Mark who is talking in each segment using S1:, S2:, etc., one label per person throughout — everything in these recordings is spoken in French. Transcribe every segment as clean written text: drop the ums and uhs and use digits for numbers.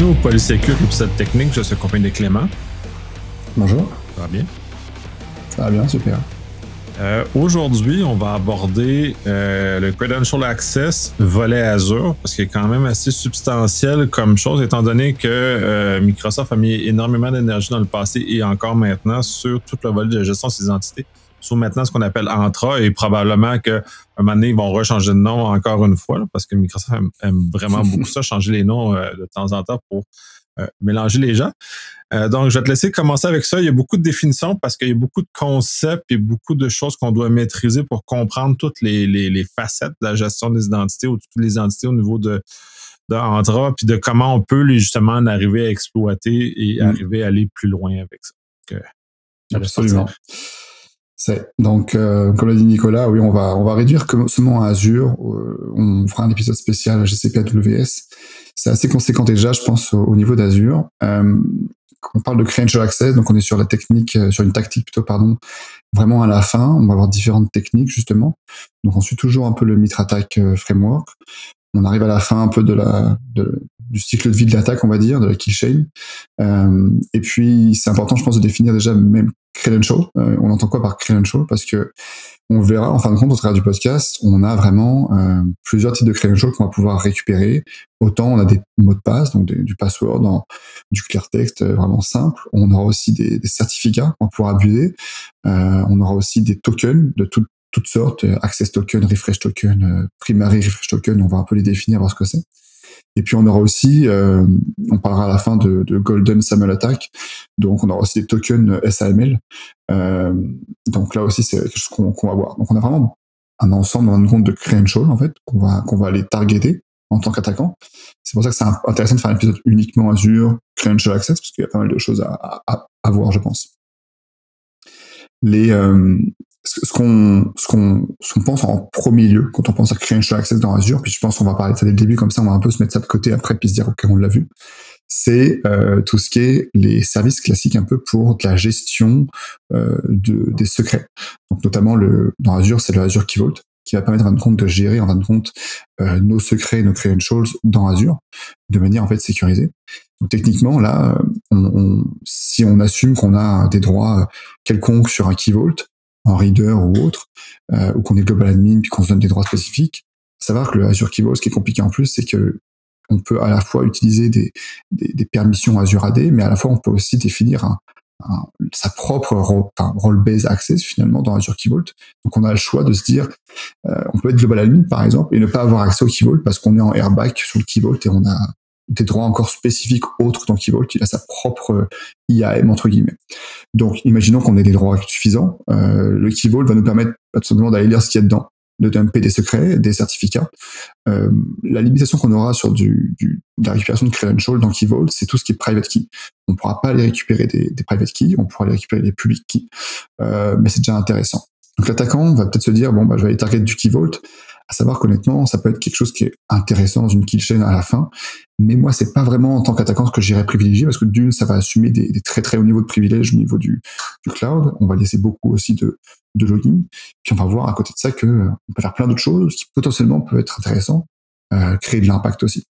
S1: Bienvenue au Polysécure épisode technique. Je suis accompagné de Clément.
S2: Bonjour.
S1: Ça va bien?
S2: Ça va bien, super.
S1: Aujourd'hui, on va aborder le Credential Access volet Azure, parce qu'il est quand même assez substantiel comme chose, étant donné que Microsoft a mis énormément d'énergie dans le passé et encore maintenant sur tout le volet de gestion de ses entités, sur maintenant ce qu'on appelle Entra, et probablement qu'à un moment donné, ils vont rechanger de nom encore une fois, là, parce que Microsoft aime vraiment beaucoup ça, changer les noms de temps en temps pour mélanger les gens. Donc, je vais te laisser commencer avec ça. Il y a beaucoup de définitions parce qu'il y a beaucoup de concepts et beaucoup de choses qu'on doit maîtriser pour comprendre toutes les facettes de la gestion des identités ou toutes les entités au niveau de Entra, puis de comment on peut justement en arriver à exploiter et arriver à aller plus loin avec ça. Donc,
S2: absolument. Donc, comme l'a dit Nicolas, oui, on va réduire seulement à Azure. On fera un épisode spécial GCP AWS. C'est assez conséquent déjà, je pense, au niveau d'Azure. On parle de Credential Access, donc on est sur une tactique plutôt, vraiment à la fin. On va avoir différentes techniques, justement. Donc, on suit toujours un peu le Mitra Attack Framework. On arrive à la fin un peu du cycle de vie de l'attaque, on va dire, de la kill chain. Et puis, c'est important, je pense, de définir déjà même credential. On entend quoi par credential? Parce que on verra, en fin de compte, au travers du podcast, on a vraiment plusieurs types de credentials qu'on va pouvoir récupérer. Autant on a des mots de passe, donc du password, du clear text vraiment simple. On aura aussi des certificats qu'on va pouvoir abuser. On aura aussi des tokens de toutes sortes, access token, refresh token, primary refresh token, on va un peu les définir, voir ce que c'est. Et puis on aura aussi, on parlera à la fin de Golden SAML Attack, donc on aura aussi des tokens SAML. Donc là aussi c'est quelque chose qu'on va voir. Donc on a vraiment un ensemble, un compte de credentials en fait qu'on va aller targeter en tant qu'attaquant. C'est pour ça que c'est intéressant de faire un épisode uniquement Azure, Credential Access, parce qu'il y a pas mal de choses à voir, je pense. Ce qu'on pense en premier lieu quand on pense à Credential Access dans Azure, puis je pense qu'on va parler de ça dès le début, comme ça on va un peu se mettre ça de côté après puis se dire ok, on l'a vu, c'est tout ce qui est les services classiques un peu pour de la gestion des secrets. Donc notamment dans Azure, c'est le Azure Key Vault qui va permettre en fin de compte de gérer en fin de compte nos secrets, nos credentials dans Azure de manière en fait sécurisée. Donc techniquement là, si on assume qu'on a des droits quelconques sur un Key Vault, en reader ou autre, ou qu'on est global admin puis qu'on se donne des droits spécifiques, savoir que le Azure Key Vault, ce qui est compliqué en plus, c'est que on peut à la fois utiliser des permissions Azure AD, mais à la fois on peut aussi définir sa propre role-based access finalement dans Azure Key Vault. Donc on a le choix de se dire, on peut être global admin par exemple et ne pas avoir accès au Key Vault parce qu'on est en airback sur le Key Vault et on a des droits encore spécifiques autres dans Key Vault, il a sa propre IAM entre guillemets. Donc imaginons qu'on ait des droits suffisants, le Key Vault va nous permettre tout simplement d'aller lire ce qu'il y a dedans, de dumper des secrets, des certificats. La limitation qu'on aura sur de la récupération de credentials dans Key Vault, c'est tout ce qui est private key. On ne pourra pas aller récupérer des private keys, on pourra aller récupérer des public keys, mais c'est déjà intéressant. Donc l'attaquant va peut-être se dire, je vais aller target du Key Vault, à savoir qu'honnêtement, ça peut être quelque chose qui est intéressant dans une kill chain à la fin, mais moi, c'est pas vraiment en tant qu'attaquant ce que j'irais privilégier, parce que d'une, ça va assumer des très très hauts niveaux de privilèges au niveau du cloud, on va laisser beaucoup aussi de login, puis on va voir à côté de ça que on peut faire plein d'autres choses qui potentiellement peuvent être intéressants, créer de l'impact aussi.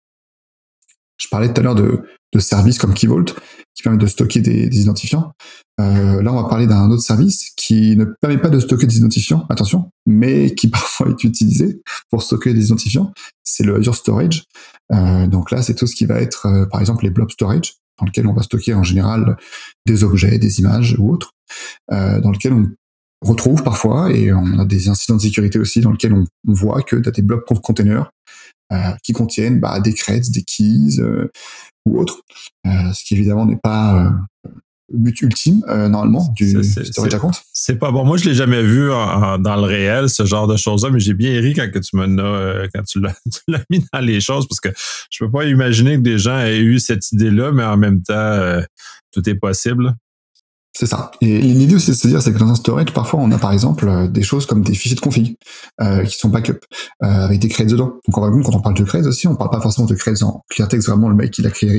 S2: Je parlais tout à l'heure de services comme Key Vault qui permettent de stocker des identifiants. Là, on va parler d'un autre service qui ne permet pas de stocker des identifiants, attention, mais qui parfois est utilisé pour stocker des identifiants. C'est le Azure Storage. Donc là, c'est tout ce qui va être, par exemple, les blob storage, dans lequel on va stocker en général des objets, des images ou autres, dans lequel on retrouve parfois, et on a des incidents de sécurité aussi, dans lesquels on voit que tu as des blob containers qui contiennent des creds, des keys ou autres, ce qui évidemment n'est pas le but ultime normalement du storage account.
S1: C'est pas bon. Moi, je l'ai jamais vu dans le réel, ce genre de choses-là, mais j'ai bien ri quand tu l'as mis dans les choses, parce que je peux pas imaginer que des gens aient eu cette idée-là, mais en même temps, tout est possible.
S2: C'est ça. Et l'idée aussi de se dire, c'est que dans un storage, parfois, on a par exemple des choses comme des fichiers de config qui sont backup avec des creds dedans. Donc en vrai, quand on parle de creds aussi, on parle pas forcément de creds en clear text. Vraiment, le mec, il a créé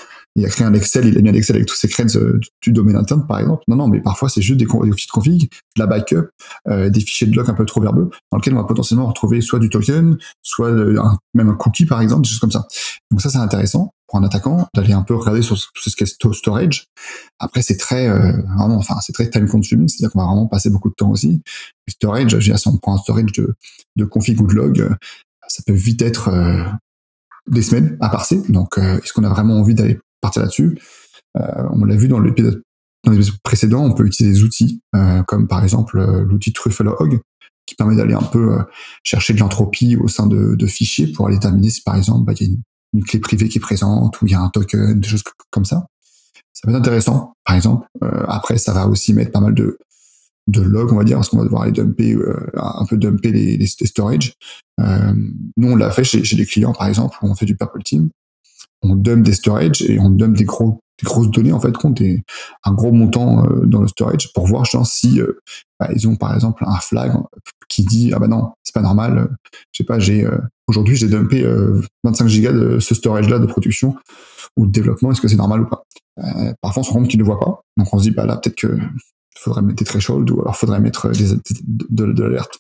S2: un Excel, il a mis un Excel avec tous ses creds du domaine interne, par exemple. Non, mais parfois, c'est juste des fichiers de config, de la backup, des fichiers de log un peu trop verbeux, dans lesquels on va potentiellement retrouver soit du token, soit même un cookie, par exemple, des choses comme ça. Donc ça, c'est intéressant. pour un attaquant d'aller un peu regarder sur tout ce qui est storage. Après, c'est très vraiment, enfin, c'est très time consuming, c'est-à-dire qu'on va vraiment passer beaucoup de temps aussi. Le storage, je veux dire, si on prend un storage de config ou de log, ça peut vite être des semaines à parser. Donc, est-ce qu'on a vraiment envie d'aller partir là-dessus? On l'a vu dans l'épisode précédent, on peut utiliser des outils comme par exemple l'outil Trufflehog qui permet d'aller un peu chercher de l'entropie au sein de fichiers pour aller déterminer si par exemple il y a une clé privée qui est présente ou il y a un token, des choses comme ça. Ça peut être intéressant, par exemple. Après, ça va aussi mettre pas mal de logs, on va dire, parce qu'on va devoir aller dumper, un peu dumper les storage. Nous, on l'a fait chez les clients, par exemple, où on fait du Purple Team. On dump des storage et on dump des grosses données, en fait, compte un gros montant dans le storage pour voir, genre, si ils ont, par exemple, un flag qui dit, ah bah non, c'est pas normal, je sais pas, aujourd'hui, j'ai dumpé 25 gigas de ce storage-là de production ou de développement, est-ce que c'est normal ou pas? Parfois, on se rend compte qu'ils ne le voient pas. Donc, on se dit, bah là, peut-être que faudrait mettre des thresholds ou alors faudrait mettre de l'alerte.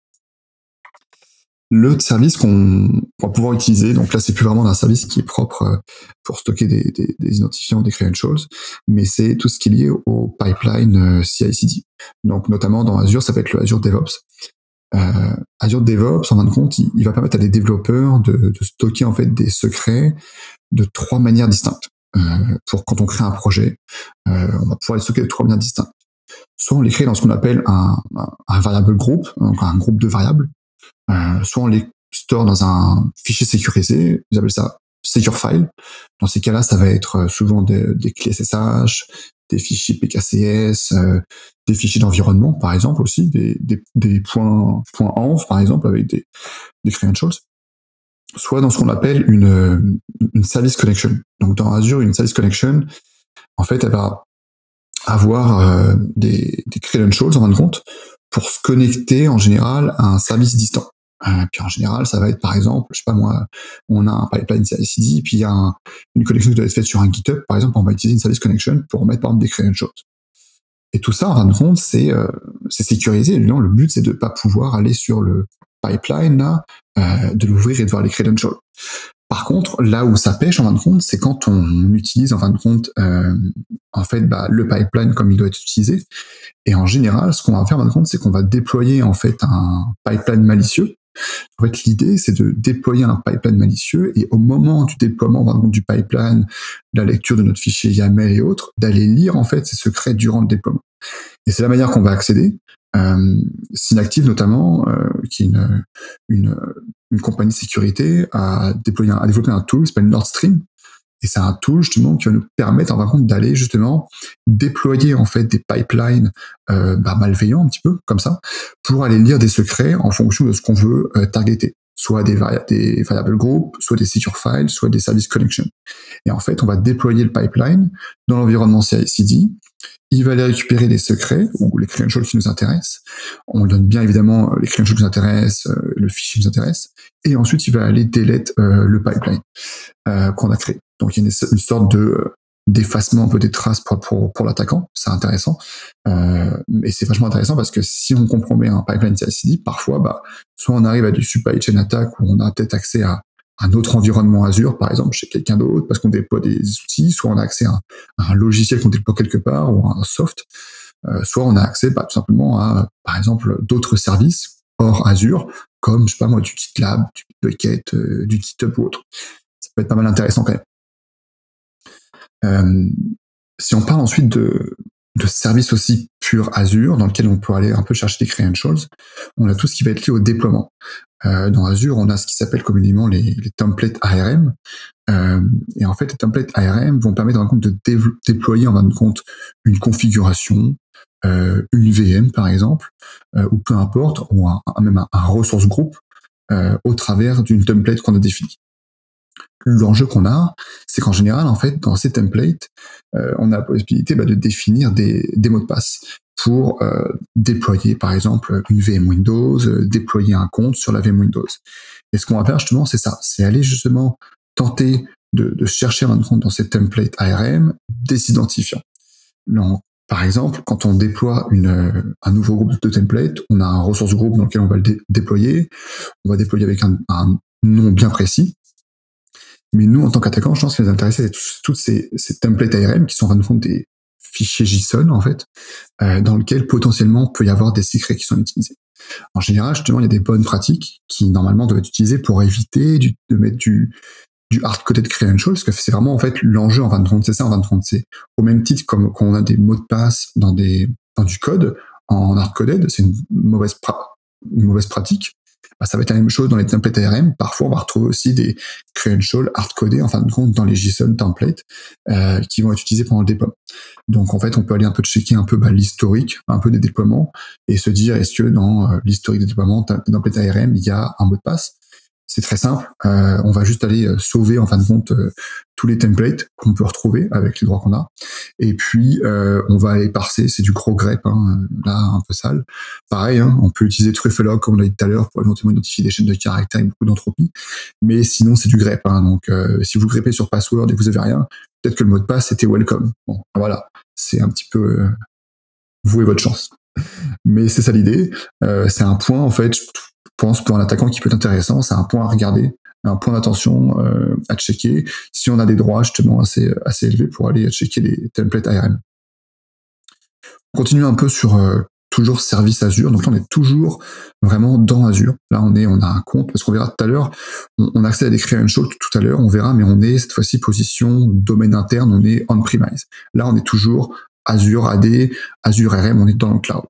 S2: L'autre service qu'on va pouvoir utiliser, donc là, c'est plus vraiment un service qui est propre pour stocker des identifiants, des credentials, mais c'est tout ce qui est lié au pipeline CI/CD. Donc, notamment dans Azure, ça va être le Azure DevOps. Azure DevOps, en fin de compte, il va permettre à des développeurs de stocker en fait des secrets de 3 manières distinctes. Pour quand on crée un projet, on va pouvoir les stocker de 3 manières distinctes. Soit on les crée dans ce qu'on appelle un variable group, donc un groupe de variables, soit on les store dans un fichier sécurisé, ils appellent ça secure file. Dans ces cas-là, ça va être souvent des clés SSH, des fichiers PKCS, des fichiers d'environnement, par exemple aussi, des points env, par exemple, avec des credentials. Soit dans ce qu'on appelle une service connection. Donc dans Azure, une service connection, en fait, elle va avoir des credentials en fin de compte pour se connecter en général à un service distant. Puis en général, ça va être par exemple, je sais pas moi, on a un pipeline CI/CD, puis il y a une connexion qui doit être faite sur un GitHub, par exemple, on va utiliser une service connection pour mettre par exemple des credentials. Et tout ça, en fin de compte, c'est sécurisé. Évidemment, le but, c'est de pas pouvoir aller sur le pipeline là, de l'ouvrir et de voir les credentials. Par contre, là où ça pêche en fin de compte, c'est quand on utilise en fin de compte en fait le pipeline comme il doit être utilisé. Et en général, ce qu'on va faire en fin de compte, c'est qu'on va déployer en fait un pipeline malicieux. En fait, l'idée, c'est de déployer un pipeline malicieux et au moment du déploiement en fin de compte, du pipeline, la lecture de notre fichier YAML et autres, d'aller lire en fait ces secrets durant le déploiement. Et c'est la manière qu'on va accéder. Synactive notamment, qui est une compagnie de sécurité, a développé un tool qui s'appelle Nordstream. Et c'est un tool justement qui va nous permettre en fin de compte d'aller justement déployer en fait des pipelines malveillants un petit peu comme ça pour aller lire des secrets en fonction de ce qu'on veut targeter, soit des variables group, soit des secure files, soit des service connection. Et en fait, on va déployer le pipeline dans l'environnement CI/CD. Il va aller récupérer les secrets ou les credentials qui nous intéressent. On donne bien évidemment les credentials qui nous intéressent, le fichier qui nous intéresse, et ensuite il va aller delete le pipeline qu'on a créé. Donc il y a une sorte d'effacement un peu des traces pour l'attaquant. C'est intéressant, et c'est vachement intéressant parce que si on compromet un pipeline CI/CD, parfois, soit on arrive à du supply chain attack où on a peut-être accès à un autre environnement Azure, par exemple, chez quelqu'un d'autre, parce qu'on déploie des outils, soit on a accès à un logiciel qu'on déploie quelque part, ou à un soft, soit on a accès tout simplement à, par exemple, d'autres services hors Azure, comme, je sais pas moi, du GitLab, du Bitbucket, du GitHub ou autre. Ça peut être pas mal intéressant quand même. Si on parle ensuite de services aussi pur Azure, dans lequel on peut aller un peu chercher des credentials, on a tout ce qui va être lié au déploiement. Dans Azure, on a ce qui s'appelle communément les templates ARM. Et en fait, les templates ARM vont permettre en fin de compte de déployer en fin de compte une configuration, une VM par exemple, ou peu importe, ou même un resource group au travers d'une template qu'on a définie. L'enjeu qu'on a, c'est qu'en général, en fait, dans ces templates, on a la possibilité de définir des mots de passe pour déployer, par exemple, une VM Windows, déployer un compte sur la VM Windows. Et ce qu'on va faire, justement, c'est ça. C'est aller, justement, tenter de chercher, en compte, dans ces templates ARM, des identifiants. Donc, par exemple, quand on déploie un nouveau groupe de templates, on a un ressource group dans lequel on va le déployer. On va déployer avec un nom bien précis. Mais nous, en tant qu'attaquants, je pense que les intéressés, c'est toutes ces templates ARM qui sont en fin de compte des fichiers JSON, en fait, dans lesquels potentiellement peut y avoir des secrets qui sont utilisés. En général, justement, il y a des bonnes pratiques qui, normalement, doivent être utilisées pour éviter de mettre du hard-coded credential, parce que c'est vraiment, en fait, l'enjeu, en fin de compte, c'est ça, en fin de compte. C'est au même titre comme quand on a des mots de passe dans du code, en hard-coded, c'est une mauvaise pratique. Bah, ça va être la même chose dans les templates ARM. Parfois, on va retrouver aussi des credentials hard-codés, en fin de compte, dans les JSON templates, qui vont être utilisés pendant le déploiement. Donc, en fait, on peut aller un peu checker un peu l'historique, un peu des déploiements, et se dire, est-ce que dans l'historique des déploiements, templates ARM, il y a un mot de passe? C'est très simple. On va juste aller sauver, en fin de compte, tous les templates qu'on peut retrouver avec les droits qu'on a. Et puis, on va aller parser. C'est du gros grep, là, un peu sale. Pareil, on peut utiliser Trufelog, comme on l'a dit tout à l'heure, pour éventuellement identifier des chaînes de caractères avec beaucoup d'entropie. Mais sinon, c'est du grep. Donc, si vous grepez sur password et que vous avez rien, peut-être que le mot de passe, c'était welcome. Bon, voilà. C'est un petit peu... vous et votre chance. Mais c'est ça l'idée. C'est un point, en fait... Je pense pour un attaquant qui peut être intéressant, c'est un point à regarder, un point d'attention à checker si on a des droits justement assez élevés pour aller checker les templates ARM. On continue un peu sur toujours service Azure, donc là on est toujours vraiment dans Azure. Là on a un compte, parce qu'on verra tout à l'heure, on accède à des credentials tout à l'heure, on verra, mais on est cette fois-ci position domaine interne, on est on-premise. Là on est toujours Azure AD, Azure RM, on est dans le cloud.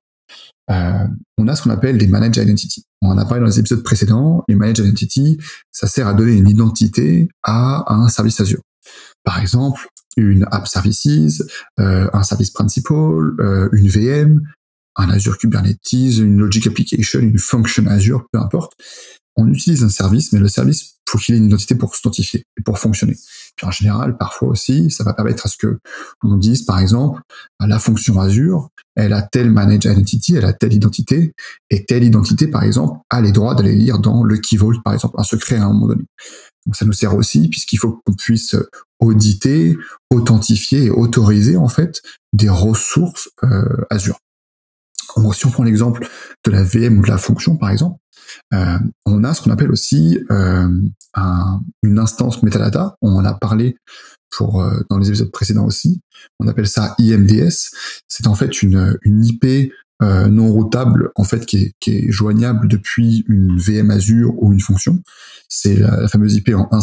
S2: On a ce qu'on appelle des Managed Identity. On en a parlé dans les épisodes précédents. Les Managed Identity, ça sert à donner une identité à un service Azure. Par exemple, une App Services, un Service Principal, une VM, un Azure Kubernetes, une Logic Application, une Function Azure, peu importe. On utilise un service, mais le service, faut qu'il ait une identité pour s'identifier et pour fonctionner. Puis en général, parfois aussi, ça va permettre à ce que on dise, par exemple, la fonction Azure, elle a telle managed identity, elle a telle identité, et telle identité, par exemple, a les droits d'aller lire dans le Key Vault, par exemple, un secret à un moment donné. Donc ça nous sert aussi, puisqu'il faut qu'on puisse auditer, authentifier et autoriser, en fait, des ressources Azure. Si on prend l'exemple de la VM ou de la fonction, par exemple, on a ce qu'on appelle aussi une instance metadata. On en a parlé dans les épisodes précédents aussi. On appelle ça IMDS. C'est en fait une IP non routable, en fait, qui est joignable depuis une VM Azure ou une fonction. C'est la fameuse IP en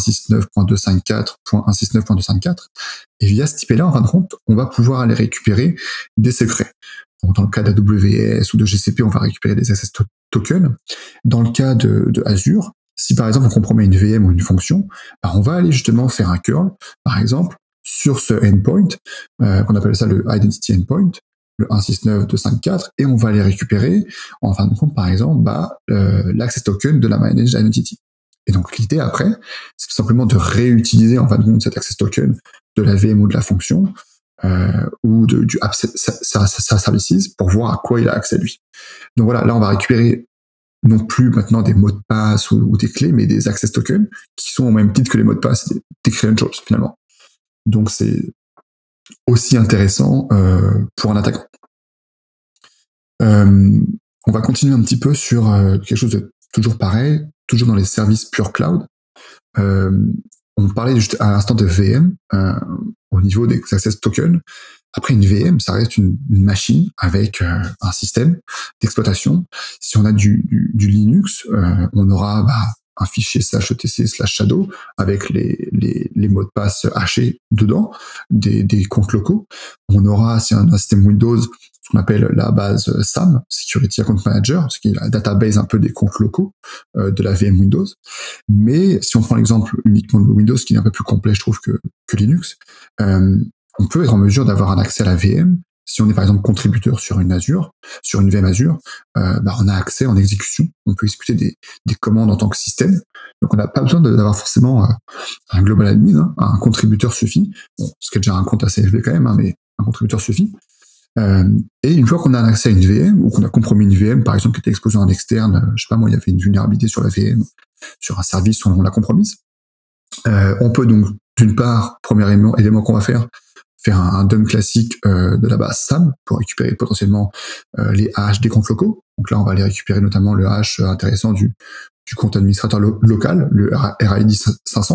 S2: 169.254.169.254. Et via cette IP-là, en fin de compte, on va pouvoir aller récupérer des secrets. Donc, dans le cas d'AWS ou de GCP, on va récupérer des access tokens. Dans le cas de Azure, si par exemple on compromet une VM ou une fonction, on va aller justement faire un curl, par exemple, sur ce endpoint, qu'on appelle ça le identity endpoint, le 169.254, et on va aller récupérer, en fin de compte, par exemple, l'access token de la managed identity. Et donc l'idée après, c'est tout simplement de réutiliser en fin de compte cet access token de la VM ou de la fonction, ou du App Services pour voir à quoi il a accès lui. Donc voilà, là on va récupérer non plus maintenant des mots de passe ou des clés, mais des access tokens qui sont au même titre que les mots de passe, des credentials finalement. Donc c'est aussi intéressant pour un attaquant. On va continuer un petit peu sur quelque chose de toujours pareil, toujours dans les services pure cloud. On parlait juste à l'instant de VM au niveau des access tokens. Après, une VM, ça reste une machine avec un système d'exploitation. Si on a du Linux, on aura un fichier /etc/shadow avec les mots de passe hachés dedans, des comptes locaux. On aura, si on a un système Windows, ce qu'on appelle la base SAM, Security Account Manager, ce qui est la database un peu des comptes locaux de la VM Windows. Mais si on prend l'exemple uniquement de Windows, qui est un peu plus complet, je trouve, que Linux, on peut être en mesure d'avoir un accès à la VM. Si on est par exemple contributeur sur une VM Azure, on a accès en exécution. On peut exécuter des commandes en tant que système. Donc on n'a pas besoin d'avoir forcément un global admin. Un contributeur suffit. Bon, ce qui est déjà un compte assez élevé quand même, mais un contributeur suffit. Et une fois qu'on a un accès à une VM, ou qu'on a compromis une VM, par exemple, qui était exposée en externe, je sais pas moi, il y avait une vulnérabilité sur la VM, sur un service, on l'a compromise. On peut donc, d'une part, premier élément qu'on va faire un dump classique de la base SAM pour récupérer potentiellement les hash des comptes locaux. Donc là, on va aller récupérer notamment le hash intéressant du compte administrateur local, le RID 500. Donc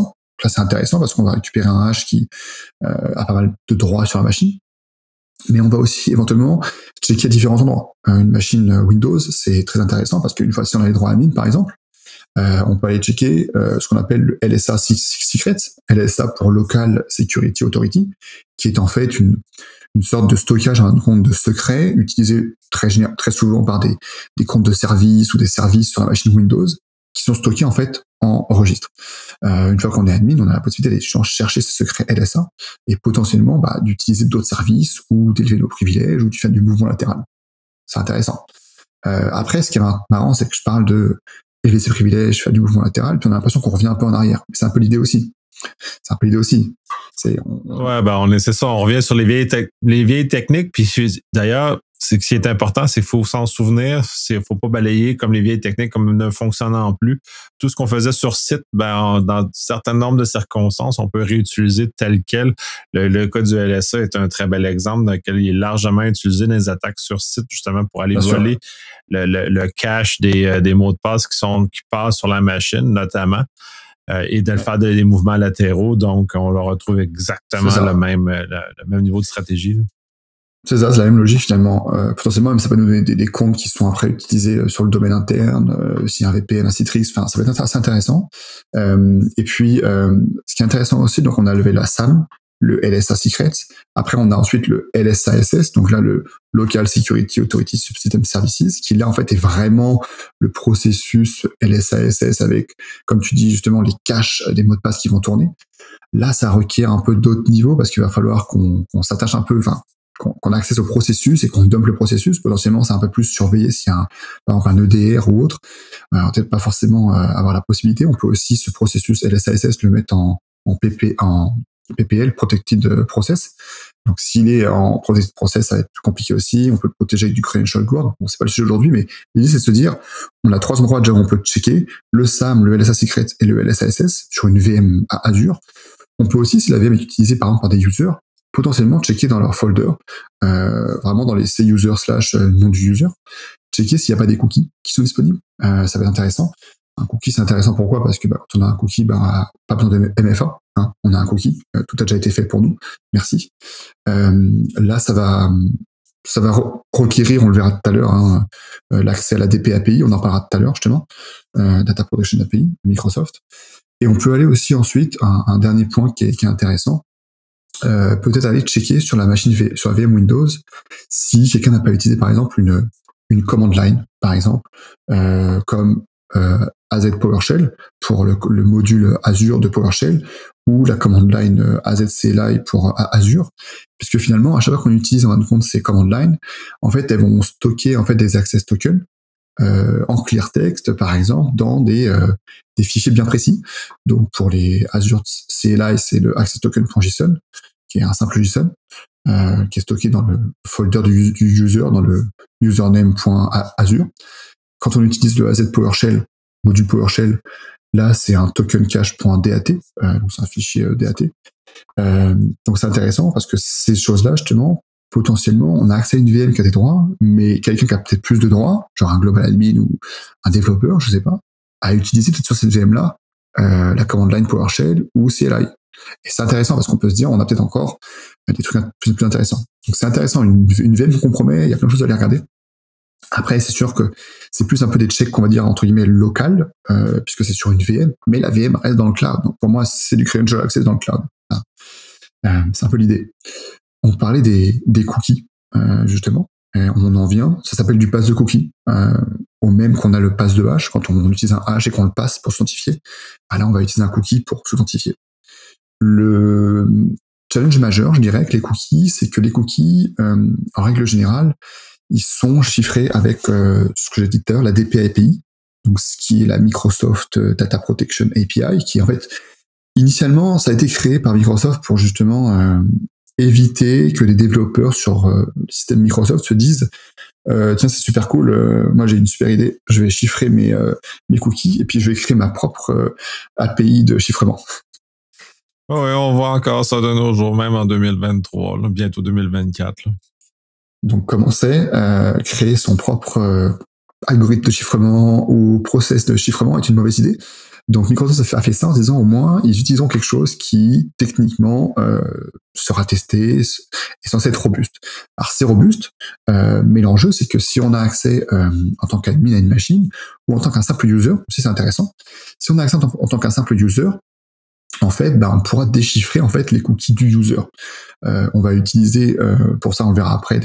S2: là, c'est intéressant parce qu'on va récupérer un hash qui a pas mal de droits sur la machine. Mais on va aussi éventuellement checker à différents endroits. Une machine Windows, c'est très intéressant parce qu'une fois si on a les droits admin, par exemple, on peut aller checker ce qu'on appelle le LSA Secret, LSA pour Local Security Authority, qui est en fait une sorte de stockage à un compte de secret utilisé très souvent par des comptes de services ou des services sur la machine Windows qui sont stockés en fait en registre. Une fois qu'on est admin, on a la possibilité d'aller chercher ce secret LSA et potentiellement d'utiliser d'autres services ou d'élever nos privilèges ou de faire du mouvement latéral. C'est intéressant. Après, ce qui est marrant, c'est que je parle de élever ses privilèges, faire du mouvement latéral, puis on a l'impression qu'on revient un peu en arrière. Mais c'est un peu l'idée aussi.
S1: C'est ça, on revient sur les vieilles techniques, puis d'ailleurs, ce qui est important, c'est qu'il faut s'en souvenir, faut pas balayer comme les vieilles techniques comme ne fonctionnant plus. Tout ce qu'on faisait sur site, dans un certain nombre de circonstances, on peut réutiliser tel quel. Le cas du LSA est un très bel exemple dans lequel il est largement utilisé dans les attaques sur site, justement pour aller voler le cache des mots de passe qui passent sur la machine, notamment. Et de le faire des mouvements latéraux, donc on leur retrouve exactement le même niveau de stratégie. Là.
S2: C'est ça, c'est la même logique finalement. Potentiellement, même ça peut nous donner des comptes qui sont après utilisés sur le domaine interne, s'il y a un VPN, un Citrix, enfin ça peut être assez intéressant. Et puis, ce qui est intéressant aussi, donc on a levé la SAM, le LSA Secret. Après, on a ensuite le LSASS, donc là, le Local Security Authority Subsystem Services, qui là, en fait, est vraiment le processus LSASS avec, comme tu dis, justement, les caches des mots de passe qui vont tourner. Là, ça requiert un peu d'autres niveaux parce qu'il va falloir qu'on s'attache un peu, qu'on a accès au processus et qu'on dump le processus. Potentiellement, c'est un peu plus surveillé s'il y a par exemple un EDR ou autre. Peut-être pas forcément avoir la possibilité. On peut aussi, ce processus LSASS, le mettre en PPL, Protected Process. Donc, s'il est en Protected Process, ça va être plus compliqué aussi. On peut le protéger avec du Credential Guard. Bon, c'est pas le sujet aujourd'hui, mais l'idée, c'est de se dire, on a 3 endroits déjà où on peut checker le SAM, le LSA Secret et le LSASS sur une VM à Azure. On peut aussi, si la VM est utilisée par exemple par des users, potentiellement checker dans leur folder, vraiment dans les C-user / nom du user, checker s'il n'y a pas des cookies qui sont disponibles. Ça va être intéressant. Un cookie, c'est intéressant. Pourquoi ? Parce que quand on a un cookie, pas besoin de MFA. On a un cookie, tout a déjà été fait pour nous. Merci. Là, ça va requérir, on le verra tout à l'heure, l'accès à la DP API. On en parlera tout à l'heure justement, Data Protection API, Microsoft. Et on peut aller aussi ensuite un dernier point qui est intéressant. Peut-être aller checker sur la machine sur la VM Windows si quelqu'un n'a pas utilisé par exemple une command line par exemple comme AZ PowerShell pour le module Azure de PowerShell ou la command line AZCLI pour Azure, puisque finalement à chaque fois qu'on utilise en fin de compte ces command lines, en fait elles vont stocker en fait des access tokens en clear text par exemple dans des fichiers bien précis. Donc pour les Azure CLI, c'est le access token.json qui est un simple JSON qui est stocké dans le folder du user dans le username.azure. Quand on utilise le AZ PowerShell, module PowerShell, là c'est un token cache.dat, donc c'est un fichier DAT. Donc c'est intéressant parce que ces choses-là justement, potentiellement, on a accès à une VM qui a des droits, mais quelqu'un qui a peut-être plus de droits, genre un global admin ou un développeur, je sais pas, a utilisé peut-être sur cette VM-là la command line PowerShell ou CLI. Et c'est intéressant parce qu'on peut se dire, on a peut-être encore des trucs plus intéressants. Donc c'est intéressant, une VM qu'on compromet, il y a plein de choses à aller regarder. Après, c'est sûr que c'est plus un peu des checks qu'on va dire entre guillemets local, puisque c'est sur une VM, mais la VM reste dans le cloud. Donc pour moi, c'est du credential access dans le cloud. C'est un peu l'idée. On parlait des cookies, justement. Et on en vient. Ça s'appelle du pass de cookies, au même qu'on a le pass de hash. Quand on utilise un hash et qu'on le passe pour s'authentifier, là, on va utiliser un cookie pour s'authentifier. Le challenge majeur, je dirais, avec les cookies, c'est que les cookies, en règle générale, ils sont chiffrés avec ce que j'ai dit tout à l'heure, la DP API, donc ce qui est la Microsoft Data Protection API, qui en fait, initialement, ça a été créé par Microsoft pour justement éviter que les développeurs sur le système Microsoft se disent tiens, c'est super cool, moi j'ai une super idée, je vais chiffrer mes cookies et puis je vais créer ma propre API de chiffrement.
S1: Oui, on voit encore ça de nos jours, même en 2023, là, bientôt 2024. Là.
S2: Donc commencer créer son propre algorithme de chiffrement ou process de chiffrement est une mauvaise idée. Donc Microsoft a fait ça en disant au moins ils utiliseront quelque chose qui techniquement sera testé, est censé être robuste. Alors c'est robuste, mais l'enjeu c'est que si on a accès en tant qu'admin à une machine ou en tant qu'un simple user, aussi c'est intéressant, si on a accès en tant qu'un simple user, en fait, on pourra déchiffrer en fait les cookies du user. On va utiliser pour ça, on le verra après,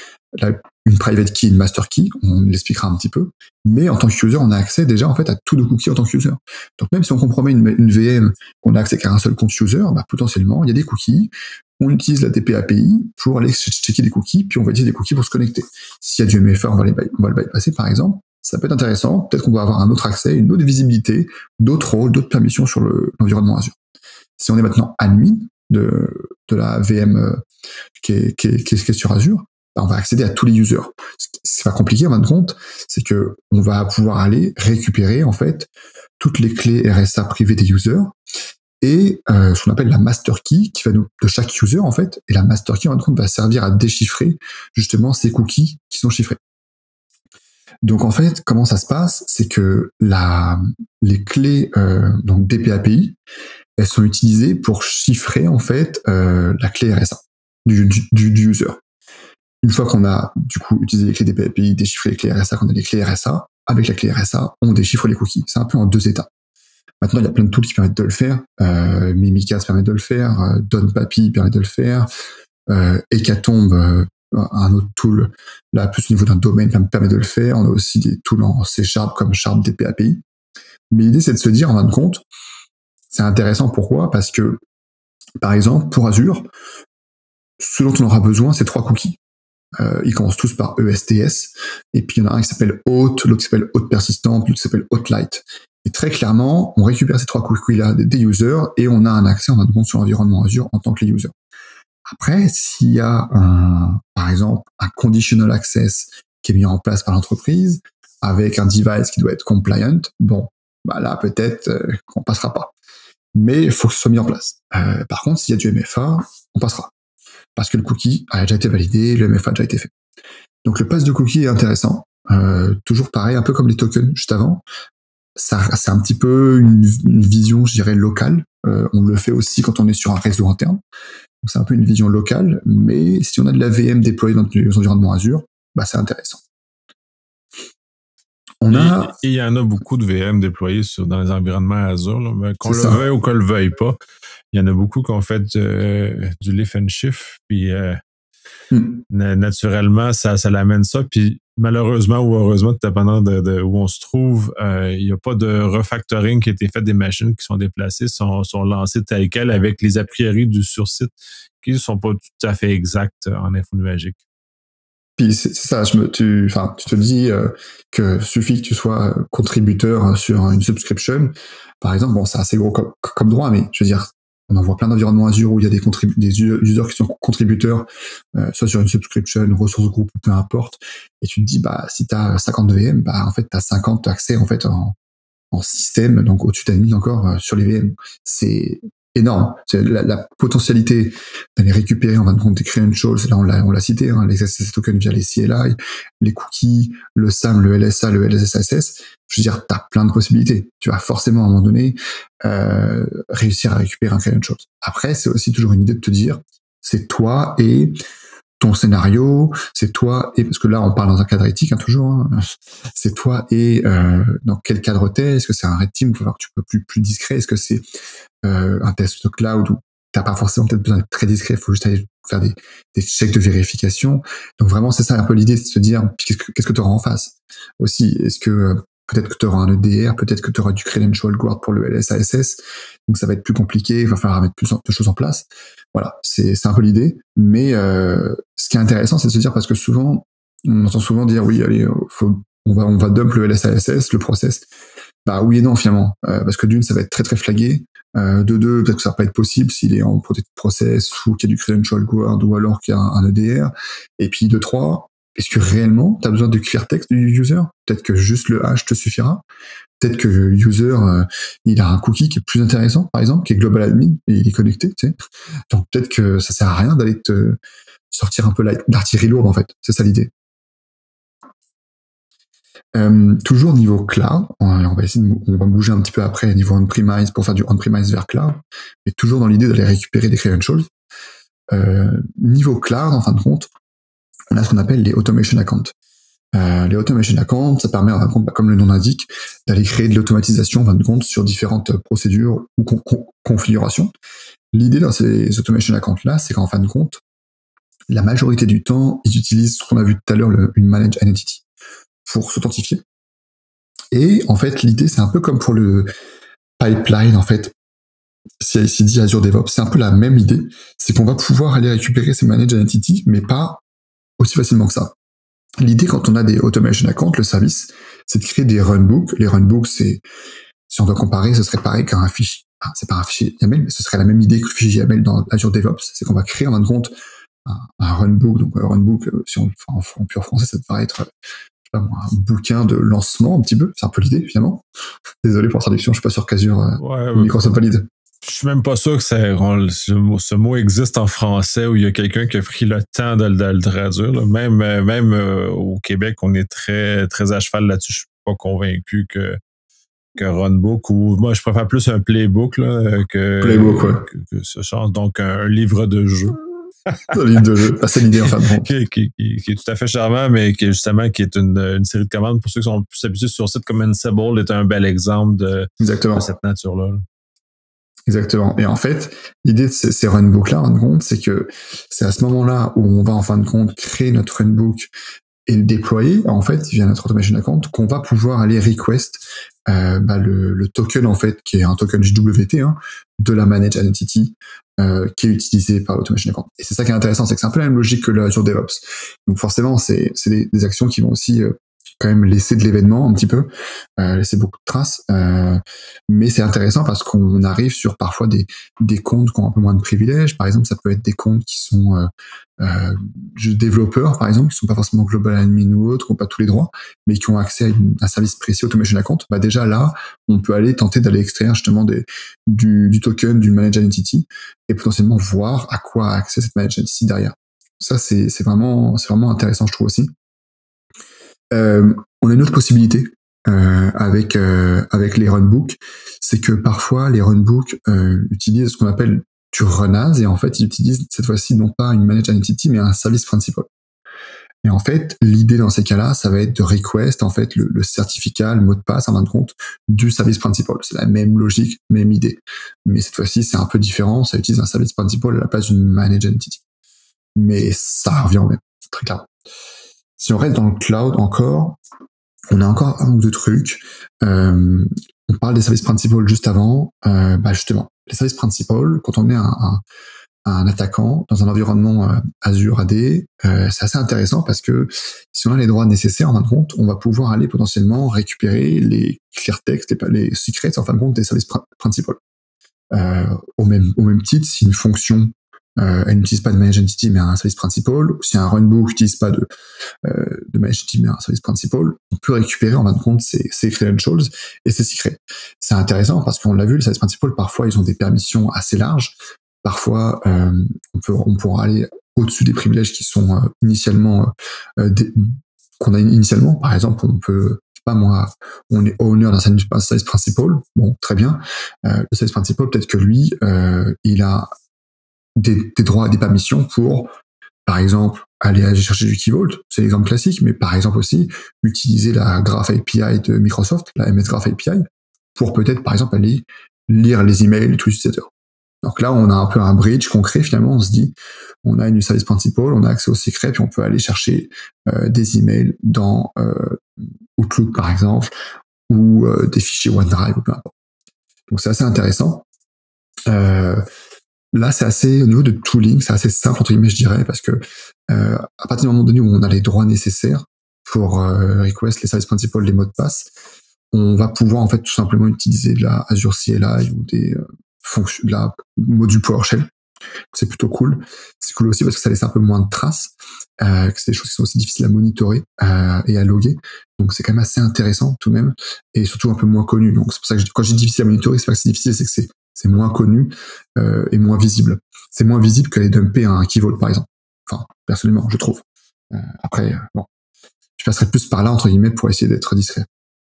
S2: une private key, une master key, on l'expliquera un petit peu. Mais en tant que user, on a accès déjà en fait à tous nos cookies en tant que user. Donc même si on compromet une VM, on a accès qu'à un seul compte user, potentiellement il y a des cookies. On utilise la DP API pour aller checker des cookies, puis on va utiliser des cookies pour se connecter. S'il y a du MFA, on va le bypasser par exemple. Ça peut être intéressant. Peut-être qu'on va avoir un autre accès, une autre visibilité, d'autres rôles, d'autres permissions sur l'environnement Azure. Si on est maintenant admin de la VM qui est sur Azure, on va accéder à tous les users. C'est pas compliqué en fin de compte, c'est que on va pouvoir aller récupérer en fait toutes les clés RSA privées des users et ce qu'on appelle la master key qui va de chaque user en fait, et la master key en fin de compte va servir à déchiffrer justement ces cookies qui sont chiffrés. Donc en fait, comment ça se passe, c'est que les clés donc DPAPI, elles sont utilisées pour chiffrer en fait la clé RSA du user. Une fois qu'on a du coup utilisé les clés DPAPI, déchiffré les clés RSA, qu'on a les clés RSA, avec la clé RSA, on déchiffre les cookies. C'est un peu en 2 étapes. Maintenant, il y a plein de tools qui permettent de le faire. Mimikatz permet de le faire, DonPapi permet de le faire, Hecatomb, un autre tool, là plus au niveau d'un domaine, permet de le faire. On a aussi des tools en C# comme Sharp DPAPI. Mais l'idée, c'est de se dire, en fin de compte, c'est intéressant. Pourquoi ? Parce que, par exemple, pour Azure, ce dont on aura besoin, c'est 3 cookies. Ils commencent tous par ESTS, et puis il y en a un qui s'appelle Auth, l'autre qui s'appelle Auth persistant, l'autre qui s'appelle Auth light. Et très clairement, on récupère ces 3 cookies-là des users, et on a un accès en fin de compte sur l'environnement Azure en tant que les users. Après, s'il y a par exemple, un conditional access qui est mis en place par l'entreprise, avec un device qui doit être compliant, là, peut-être qu'on passera pas. Mais il faut que ce soit mis en place. Par contre, s'il y a du MFA, on passera. Parce que le cookie a déjà été validé, le MFA a déjà été fait. Donc le pass de cookie est intéressant. Toujours pareil, un peu comme les tokens juste avant. Ça, c'est un petit peu une vision, je dirais, locale. On le fait aussi quand on est sur un réseau interne. Donc c'est un peu une vision locale, mais si on a de la VM déployée dans les environnements Azure, c'est intéressant.
S1: Il y en a beaucoup de VM déployés dans les environnements Azure, là, mais qu'on le veuille ou qu'on le veuille pas. Il y en a beaucoup qui ont fait du lift and shift, puis naturellement, ça l'amène ça. Puis malheureusement ou heureusement, tout dépendant de où on se trouve, il n'y a pas de refactoring qui a été fait des machines qui sont déplacées, sont lancées telles quelles avec les a priori du sur-site qui ne sont pas tout à fait exacts en info nuagique.
S2: Puis c'est ça, tu te dis que suffit que tu sois contributeur sur une subscription. Par exemple, c'est assez gros comme droit, mais je veux dire, on en voit plein d'environnements Azure où il y a des users qui sont contributeurs, soit sur une subscription, une ressource groupe, peu importe. Et tu te dis, si tu as 50 VM, en fait, tu as 50 accès en fait en système, donc au-dessus d'admin encore sur les VM. C'est énorme. C'est la potentialité d'aller récupérer en fin de compte des credentials, là on l'a cité, les access tokens via les CLI, les cookies, le SAM, le LSA, le LSSS. Je veux dire, t'as plein de possibilités. Tu vas forcément à un moment donné réussir à récupérer un credential. Après, c'est aussi toujours une idée de te dire, c'est toi et ton scénario, c'est toi et parce que là on parle dans un cadre éthique toujours, c'est toi et dans quel cadre t'es, est-ce que c'est un red team, il faut voir que tu peux plus discret, est-ce que c'est un test de cloud où t'as pas forcément peut-être besoin d'être très discret, il faut juste aller faire des checks de vérification. Donc vraiment c'est ça un peu l'idée, c'est de se dire qu'est-ce que tu auras en face aussi, est-ce que peut-être que tu auras un EDR, peut-être que tu auras du credential guard pour le LSASS, donc ça va être plus compliqué, il va falloir mettre plus de choses en place. Voilà, c'est un peu l'idée. Mais ce qui est intéressant, c'est de se dire, parce que souvent, on entend souvent dire, oui, allez, on va dump le LSASS, le process. Oui et non, finalement. Parce que d'une, ça va être très très flagué. De deux, peut-être que ça va pas être possible s'il est en protected process ou qu'il y a du credential guard ou alors qu'il y a un EDR. Et puis de trois, est-ce que réellement, tu as besoin du clear text du user? Peut-être que juste le hash te suffira. Peut-être que le user, il a un cookie qui est plus intéressant, par exemple, qui est global admin, et il est connecté, tu sais. Donc peut-être que ça sert à rien d'aller te sortir un peu l'artillerie lourde, en fait. C'est ça l'idée. Toujours niveau cloud, on va bouger un petit peu après niveau on-premise pour faire du on-premise vers cloud, mais toujours dans l'idée d'aller récupérer des credentials. Niveau cloud, en fin de compte, on a ce qu'on appelle les automation accounts. Les automation accounts, ça permet, en fin de compte, comme le nom l'indique, d'aller créer de l'automatisation, en fin de compte, sur différentes procédures ou configurations. L'idée dans ces automation accounts-là, c'est qu'en fin de compte, la majorité du temps, ils utilisent ce qu'on a vu tout à l'heure, une managed entity, pour s'authentifier. Et en fait, l'idée, c'est un peu comme pour le pipeline, en fait, CI/CD, Azure DevOps, c'est un peu la même idée, c'est qu'on va pouvoir aller récupérer ces managed entities, mais pas aussi facilement que ça. L'idée, quand on a des automation accounts, le service, c'est de créer des runbooks. Les runbooks, si on doit comparer, ce serait pareil qu'un fichier. Enfin, c'est pas un fichier YAML, mais ce serait la même idée que le fichier YAML dans Azure DevOps. C'est qu'on va créer en fin de compte un runbook. Donc, un runbook, si on en pur français, ça devrait être, un bouquin de lancement, un petit peu. C'est un peu l'idée, finalement. Désolé pour la traduction, je suis pas sûr qu'Azure ou Microsoft valide.
S1: Je suis même pas sûr que ce mot existe en français où il y a quelqu'un qui a pris le temps de le traduire. Là. Même au Québec, on est très, très à cheval là-dessus. Je suis pas convaincu que runbook, ou moi je préfère plus un playbook là,
S2: Playbook, ouais.
S1: que ce genre. Donc un livre de jeu.
S2: Un livre de jeu, c'est l'idée en fin de compte.
S1: qui est tout à fait charmant, mais qui est une série de commandes. Pour ceux qui sont plus habitués sur site comme Ansible, est un bel exemple de cette nature-là.
S2: Exactement. Et en fait, l'idée de ces runbooks-là, en fin de compte, c'est que c'est à ce moment-là où on va en fin de compte créer notre runbook et le déployer, en fait, via notre automation account, qu'on va pouvoir aller request le token, en fait, qui est un token JWT, de la managed entity qui est utilisé par l'automation account. Et c'est ça qui est intéressant, c'est que c'est un peu la même logique que là sur DevOps. Donc forcément, c'est des actions qui vont aussi quand même laisser de l'événement un petit peu, laisser beaucoup de traces, mais c'est intéressant parce qu'on arrive sur parfois des comptes qui ont un peu moins de privilèges. Par exemple, ça peut être des comptes qui sont juste développeurs, par exemple, qui sont pas forcément global admin ou autres, qui n'ont pas tous les droits, mais qui ont accès à un service précis automation account. Bah déjà là, on peut aller tenter d'aller extraire justement du token d'une managed entity et potentiellement voir à quoi a accès cette managed entity derrière. Ça c'est vraiment intéressant, je trouve aussi. On a une autre possibilité avec les runbooks, c'est que parfois les runbooks utilisent ce qu'on appelle du runAs, et en fait ils utilisent cette fois-ci non pas une managed entity mais un service principal. Et en fait l'idée dans ces cas-là, ça va être de request en fait le certificat, le mot de passe en fin de compte du service principal. C'est la même logique, même idée, mais cette fois-ci c'est un peu différent. Ça utilise un service principal à la place d'une managed entity, mais ça revient au même, très clair. Si on reste dans le cloud encore, on a encore un ou deux trucs. On parle des services principaux juste avant. Justement, les services principaux, quand on est un attaquant dans un environnement Azure AD, c'est assez intéressant parce que si on a les droits nécessaires, en fin de compte, on va pouvoir aller potentiellement récupérer les clear text, les secrets, en fin de compte, des services principaux. Au même titre, si une fonction elle n'utilise pas de managed entity mais un service principal, ou si un runbook n'utilise pas de managed entity mais un service principal, on peut récupérer en fin de compte ces credentials et ces secrets. C'est intéressant parce qu'on l'a vu, les services principal, parfois ils ont des permissions assez larges, parfois on pourra aller au-dessus des privilèges qui sont initialement qu'on a initialement. Par exemple, on peut, je sais pas moi, on est owner d'un service principal, bon, très bien. Le service principal, peut-être que lui, il a des droits, des permissions pour, par exemple, aller chercher du Key Vault, c'est l'exemple classique, mais par exemple aussi utiliser la Graph API de Microsoft, la MS Graph API, pour peut-être, par exemple, aller lire les emails de tous les utilisateurs. Donc là, on a un peu un bridge concret, finalement, on se dit, on a une service principal, on a accès aux secrets, puis on peut aller chercher des emails dans Outlook, par exemple, ou des fichiers OneDrive, ou peu importe. Donc c'est assez intéressant. Là, c'est assez, au niveau de tooling, c'est assez simple, entre guillemets, je dirais, parce que à partir du moment donné où on a les droits nécessaires pour request les services principaux, les mots de passe, on va pouvoir en fait tout simplement utiliser de la Azure CLI ou des fonctions, de la module PowerShell. C'est plutôt cool. C'est cool aussi parce que ça laisse un peu moins de traces, que c'est des choses qui sont aussi difficiles à monitorer et à loguer. Donc c'est quand même assez intéressant tout de même, et surtout un peu moins connu. Donc c'est pour ça que quand je dis difficile à monitorer, c'est pas que c'est difficile, c'est que c'est moins connu et moins visible. C'est moins visible qu'aller dumper un Key Vault, par exemple. Enfin, personnellement, je trouve. Après, bon. passerai plus par là, entre guillemets, pour essayer d'être discret.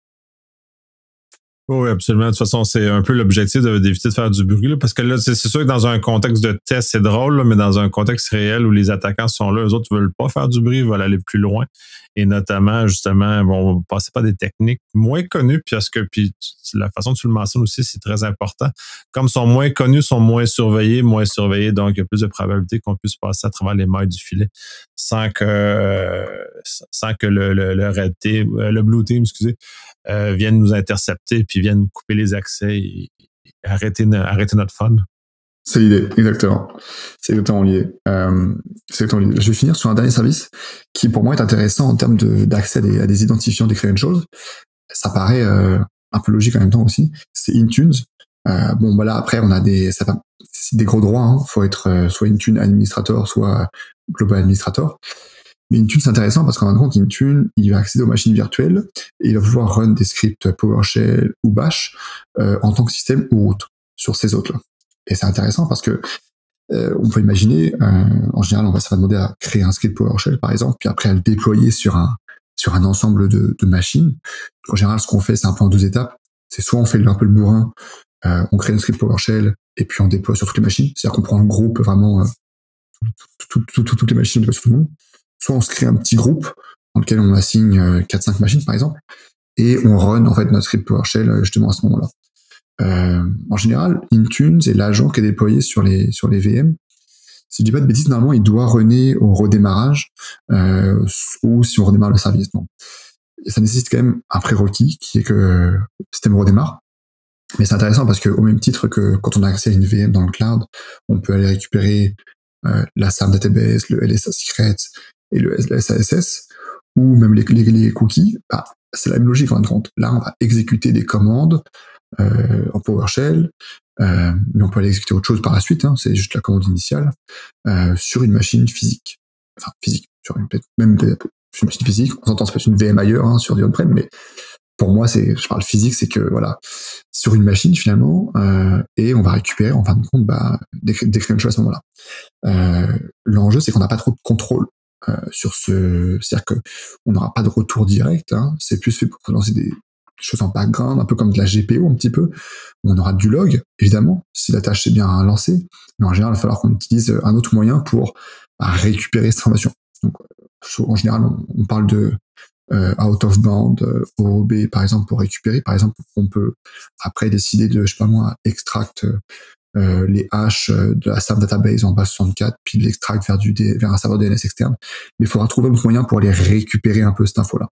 S1: Oui, absolument. De toute façon, c'est un peu l'objectif d'éviter de faire du bruit. Là, parce que là, c'est sûr que dans un contexte de test, c'est drôle, là, mais dans un contexte réel où les attaquants sont là, eux autres ne veulent pas faire du bruit, ils veulent aller plus loin. Et notamment, justement, bon, passer par des techniques moins connues, puis la façon dont tu le mentionnes aussi, c'est très important. Comme sont moins connus, sont moins surveillés, donc il y a plus de probabilité qu'on puisse passer à travers les mailles du filet sans que le red team, le blue team, excusez, viennent nous intercepter puis viennent couper les accès et arrêter notre fun.
S2: C'est l'idée, exactement. C'est exactement l'idée. Je vais finir sur un dernier service qui, pour moi, est intéressant en termes d'accès à des identifiants des credentials. Ça paraît un peu logique en même temps aussi. C'est Intune. Bon, bah là, après, on a c'est des gros droits. Hein. Faut être soit Intune administrator, soit global administrator. Mais Intune, c'est intéressant parce qu'en fin de compte, Intune, il va accéder aux machines virtuelles et il va pouvoir run des scripts PowerShell ou Bash en tant que système ou route sur ces autres-là. Et c'est intéressant parce que on peut imaginer, en général, ça va demander à créer un script PowerShell, par exemple, puis après à le déployer sur un ensemble de machines. Donc, en général, ce qu'on fait, c'est un peu en 2 étapes. C'est soit on fait un peu le bourrin, on crée un script PowerShell et puis on déploie sur toutes les machines. C'est-à-dire qu'on prend le groupe vraiment, toutes les machines, on déploie sur tout le monde. Soit on se crée un petit groupe dans lequel on assigne 4-5 machines, par exemple, et on run en fait notre script PowerShell justement à ce moment-là. En général, Intune est l'agent qui est déployé sur les VM. Si je dis pas de bêtises, normalement, il doit runner au redémarrage ou si on redémarre le service. Bon. Et ça nécessite quand même un prérequis qui est que le système redémarre. Mais c'est intéressant parce que au même titre que quand on a accès à une VM dans le cloud, on peut aller récupérer la SAM database, le LSA secret et le SASS, ou même les cookies. Bah, c'est la même logique en fin de compte. Là, on va exécuter des commandes en PowerShell, mais on peut aller exécuter autre chose par la suite, hein, c'est juste la commande initiale, sur une machine physique. Enfin, physique, sur une machine physique, on s'entend, c'est peut-être une VM ailleurs, hein, sur du on-prem, mais pour moi, je parle physique, c'est que, voilà, sur une machine, finalement, et on va récupérer, en fin de compte, des credentials à ce moment-là. L'enjeu, c'est qu'on n'a pas trop de contrôle sur c'est-à-dire qu'on n'aura pas de retour direct, hein, c'est plus fait pour lancer des choses en background, un peu comme de la GPO un petit peu. On aura du log, évidemment, si la tâche est bien lancée, mais en général, il va falloir qu'on utilise un autre moyen pour récupérer cette information. Donc, en général, on parle de out of band, OOB, par exemple, pour récupérer. Par exemple, on peut après décider de, je sais pas moi, extract les hashes de la SAP database en base 64, puis de l'extract vers un serveur DNS externe. Mais il faudra trouver un autre moyen pour aller récupérer un peu cette info-là.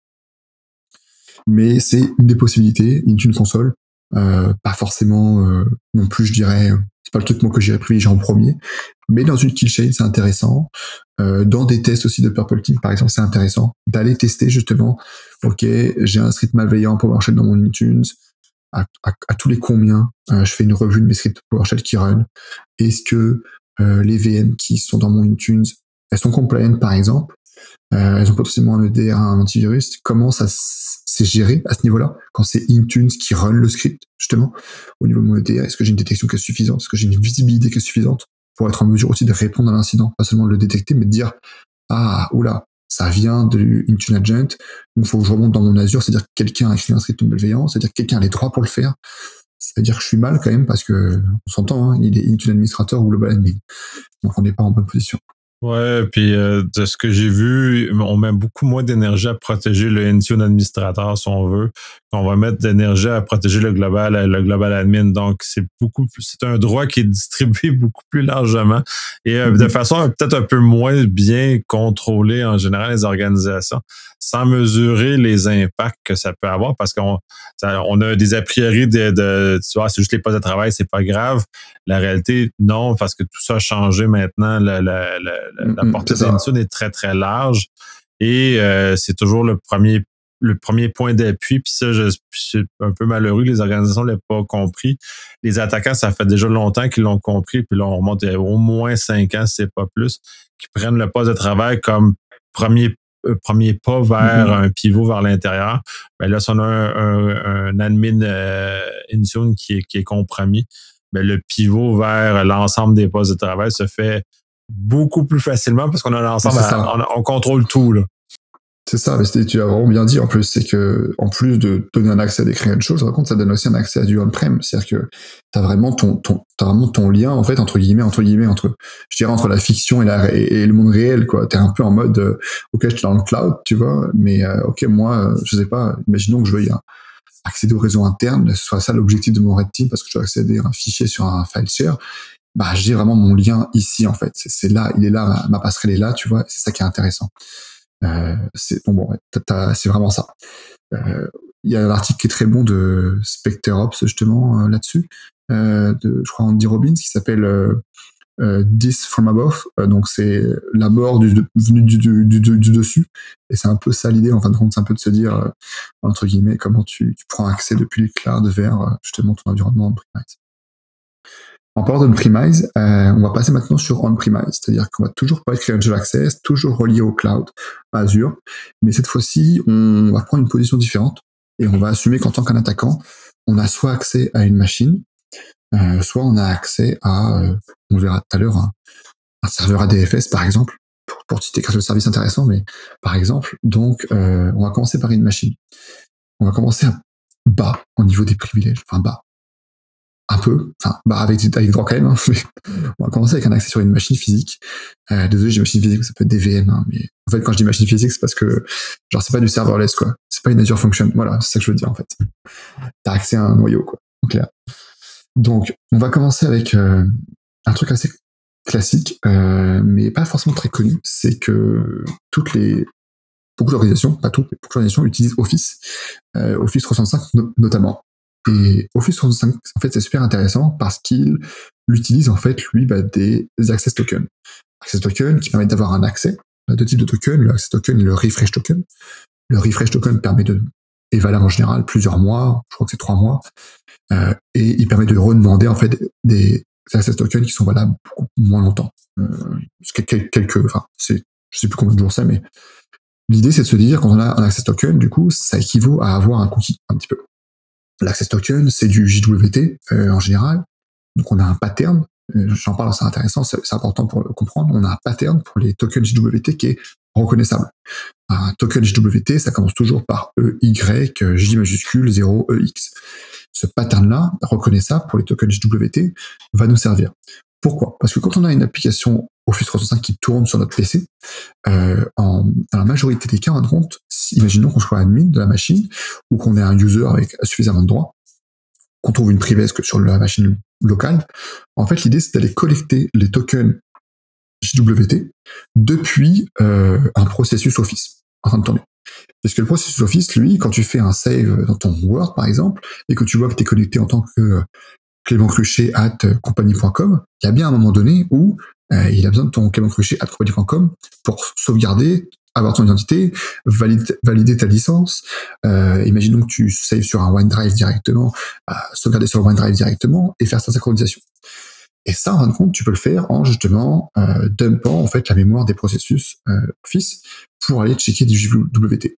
S2: Mais c'est une des possibilités, Intune console. Pas forcément non plus, je dirais, c'est pas le truc moi que j'irais privilégier en premier, mais dans une kill chain, c'est intéressant. Dans des tests aussi de Purple Team, par exemple, c'est intéressant d'aller tester justement, ok, j'ai un script malveillant PowerShell dans mon Intune, à tous les combien je fais une revue de mes scripts PowerShell qui run. Est-ce que les VM qui sont dans mon Intune, elles sont compliant par exemple, elles ont potentiellement un EDR, un antivirus. Comment ça s'est géré à ce niveau-là quand c'est Intune qui run le script, justement, au niveau de mon EDR? Est-ce que j'ai une détection qui est suffisante? Est-ce que j'ai une visibilité qui est suffisante pour être en mesure aussi de répondre à l'incident? Pas seulement de le détecter, mais de dire, ah, oula, ça vient de Intune Agent, il faut que je remonte dans mon Azure, c'est-à-dire que quelqu'un a écrit un script malveillant, c'est-à-dire que quelqu'un a les droits pour le faire. C'est-à-dire que je suis mal quand même parce que, on s'entend, hein, il est Intune Administrator ou Global Admin. Donc on n'est pas en bonne position.
S1: Ouais, puis de ce que j'ai vu, on met beaucoup moins d'énergie à protéger le Intune administrateur, si on veut, qu'on va mettre d'énergie à protéger le global admin. Donc, c'est un droit qui est distribué beaucoup plus largement et de façon peut-être un peu moins bien contrôlée en général les organisations, sans mesurer les impacts que ça peut avoir, parce qu'on a des a priori tu vois, c'est juste les postes de travail, c'est pas grave. La réalité, non, parce que tout ça a changé maintenant. La portée d'Intune est très, très large et c'est toujours le premier point d'appui. Puis ça, c'est un peu malheureux, les organisations ne l'ont pas compris. Les attaquants, ça fait déjà longtemps qu'ils l'ont compris, puis là, on remonte à au moins 5 ans, si c'est pas plus, qui prennent le poste de travail comme premier pas vers un pivot vers l'intérieur. Ben là, si on a un admin Intune qui est compromis, ben le pivot vers l'ensemble des postes de travail se fait beaucoup plus facilement parce qu'on a l'ensemble, on contrôle tout, là.
S2: C'est ça, mais tu as vraiment bien dit en plus, c'est que en plus de donner un accès à des credentials, par contre, ça donne aussi un accès à du on-prem, c'est-à-dire que t'as vraiment ton lien en fait entre guillemets entre je dirais entre la fiction et le monde réel quoi. T'es un peu en mode ok, je suis dans le cloud, tu vois, mais ok moi je sais pas, imaginons que je veuille accéder au réseau interne, ce soit ça l'objectif de mon red team parce que je dois accéder à un fichier sur un file share. Bah j'ai vraiment mon lien ici en fait, c'est là, il est là, ma passerelle est là, tu vois, c'est ça qui est intéressant. C'est c'est vraiment ça. Il y a un article qui est très bon de SpecterOps justement là-dessus, je crois Andy Robbins, qui s'appelle This from Above. Donc c'est la mort venue du dessus. Et c'est un peu ça l'idée, en fin de compte, c'est un peu de se dire entre guillemets comment tu prends accès depuis le cloud vers justement ton environnement on-premise. En parlant d'on-premise, on va passer maintenant sur on-premise, c'est-à-dire qu'on va toujours pas créer un credential access, toujours relié au cloud, à Azure, mais cette fois-ci, on va prendre une position différente et on va assumer qu'en tant qu'un attaquant, on a soit accès à une machine, soit on a accès à, on verra tout à l'heure, un serveur ADFS par exemple, pour citer quelques services intéressants, mais par exemple, donc on va commencer par une machine. On va commencer à bas au niveau des privilèges, enfin bas. Un peu, enfin, avec droit quand même, hein, mais on va commencer avec un accès sur une machine physique. Désolé, j'ai machine physique, ça peut être des VM, hein, mais en fait, quand je dis machine physique, c'est parce que, genre, c'est pas du serverless, quoi. C'est pas une Azure Function. Voilà, c'est ça que je veux dire, en fait. T'as accès à un noyau, quoi. En clair. Donc, on va commencer avec un truc assez classique, mais pas forcément très connu. C'est que beaucoup d'organisations, pas toutes, mais beaucoup d'organisations utilisent Office, Office 365 notamment. Et Office 365, en fait, c'est super intéressant parce qu'il utilise, en fait, lui, des access tokens. Access tokens qui permettent d'avoir un accès à deux types de tokens, le access token et le refresh token. Le refresh token est valable en général plusieurs mois, je crois que c'est 3 mois, et il permet de redemander, en fait, des access tokens qui sont valables beaucoup moins longtemps. Je sais plus combien de jours c'est, mais l'idée, c'est de se dire, quand on a un access token, du coup, ça équivaut à avoir un cookie, un petit peu. L'access token, c'est du JWT en général. Donc on a un pattern, j'en parle, c'est intéressant, c'est important pour le comprendre. On a un pattern pour les tokens JWT qui est reconnaissable. Un token JWT, ça commence toujours par EY, J majuscule, 0, EX. Ce pattern-là, reconnaissable pour les tokens JWT, va nous servir. Pourquoi ? Parce que quand on a une application Office 365 qui tourne sur notre PC, dans la majorité des cas, en compte, imaginons qu'on soit admin de la machine ou qu'on ait un user avec suffisamment de droits, qu'on trouve une privesse que sur la machine locale. En fait, l'idée, c'est d'aller collecter les tokens JWT depuis un processus Office en train de tourner. Parce que le processus Office, lui, quand tu fais un save dans ton Word, par exemple, et que tu vois que tu es connecté en tant que clémentcruchet@compagnie.com, il y a bien un moment donné où il a besoin de ton clémentcruchet@compagnie.com pour sauvegarder, avoir ton identité, valider ta licence. Imaginons que tu saves sur un OneDrive directement, sauvegarder sur le OneDrive directement et faire sa synchronisation. Et ça, en fin de compte, tu peux le faire en justement dumpant en fait la mémoire des processus Office pour aller checker du JWT.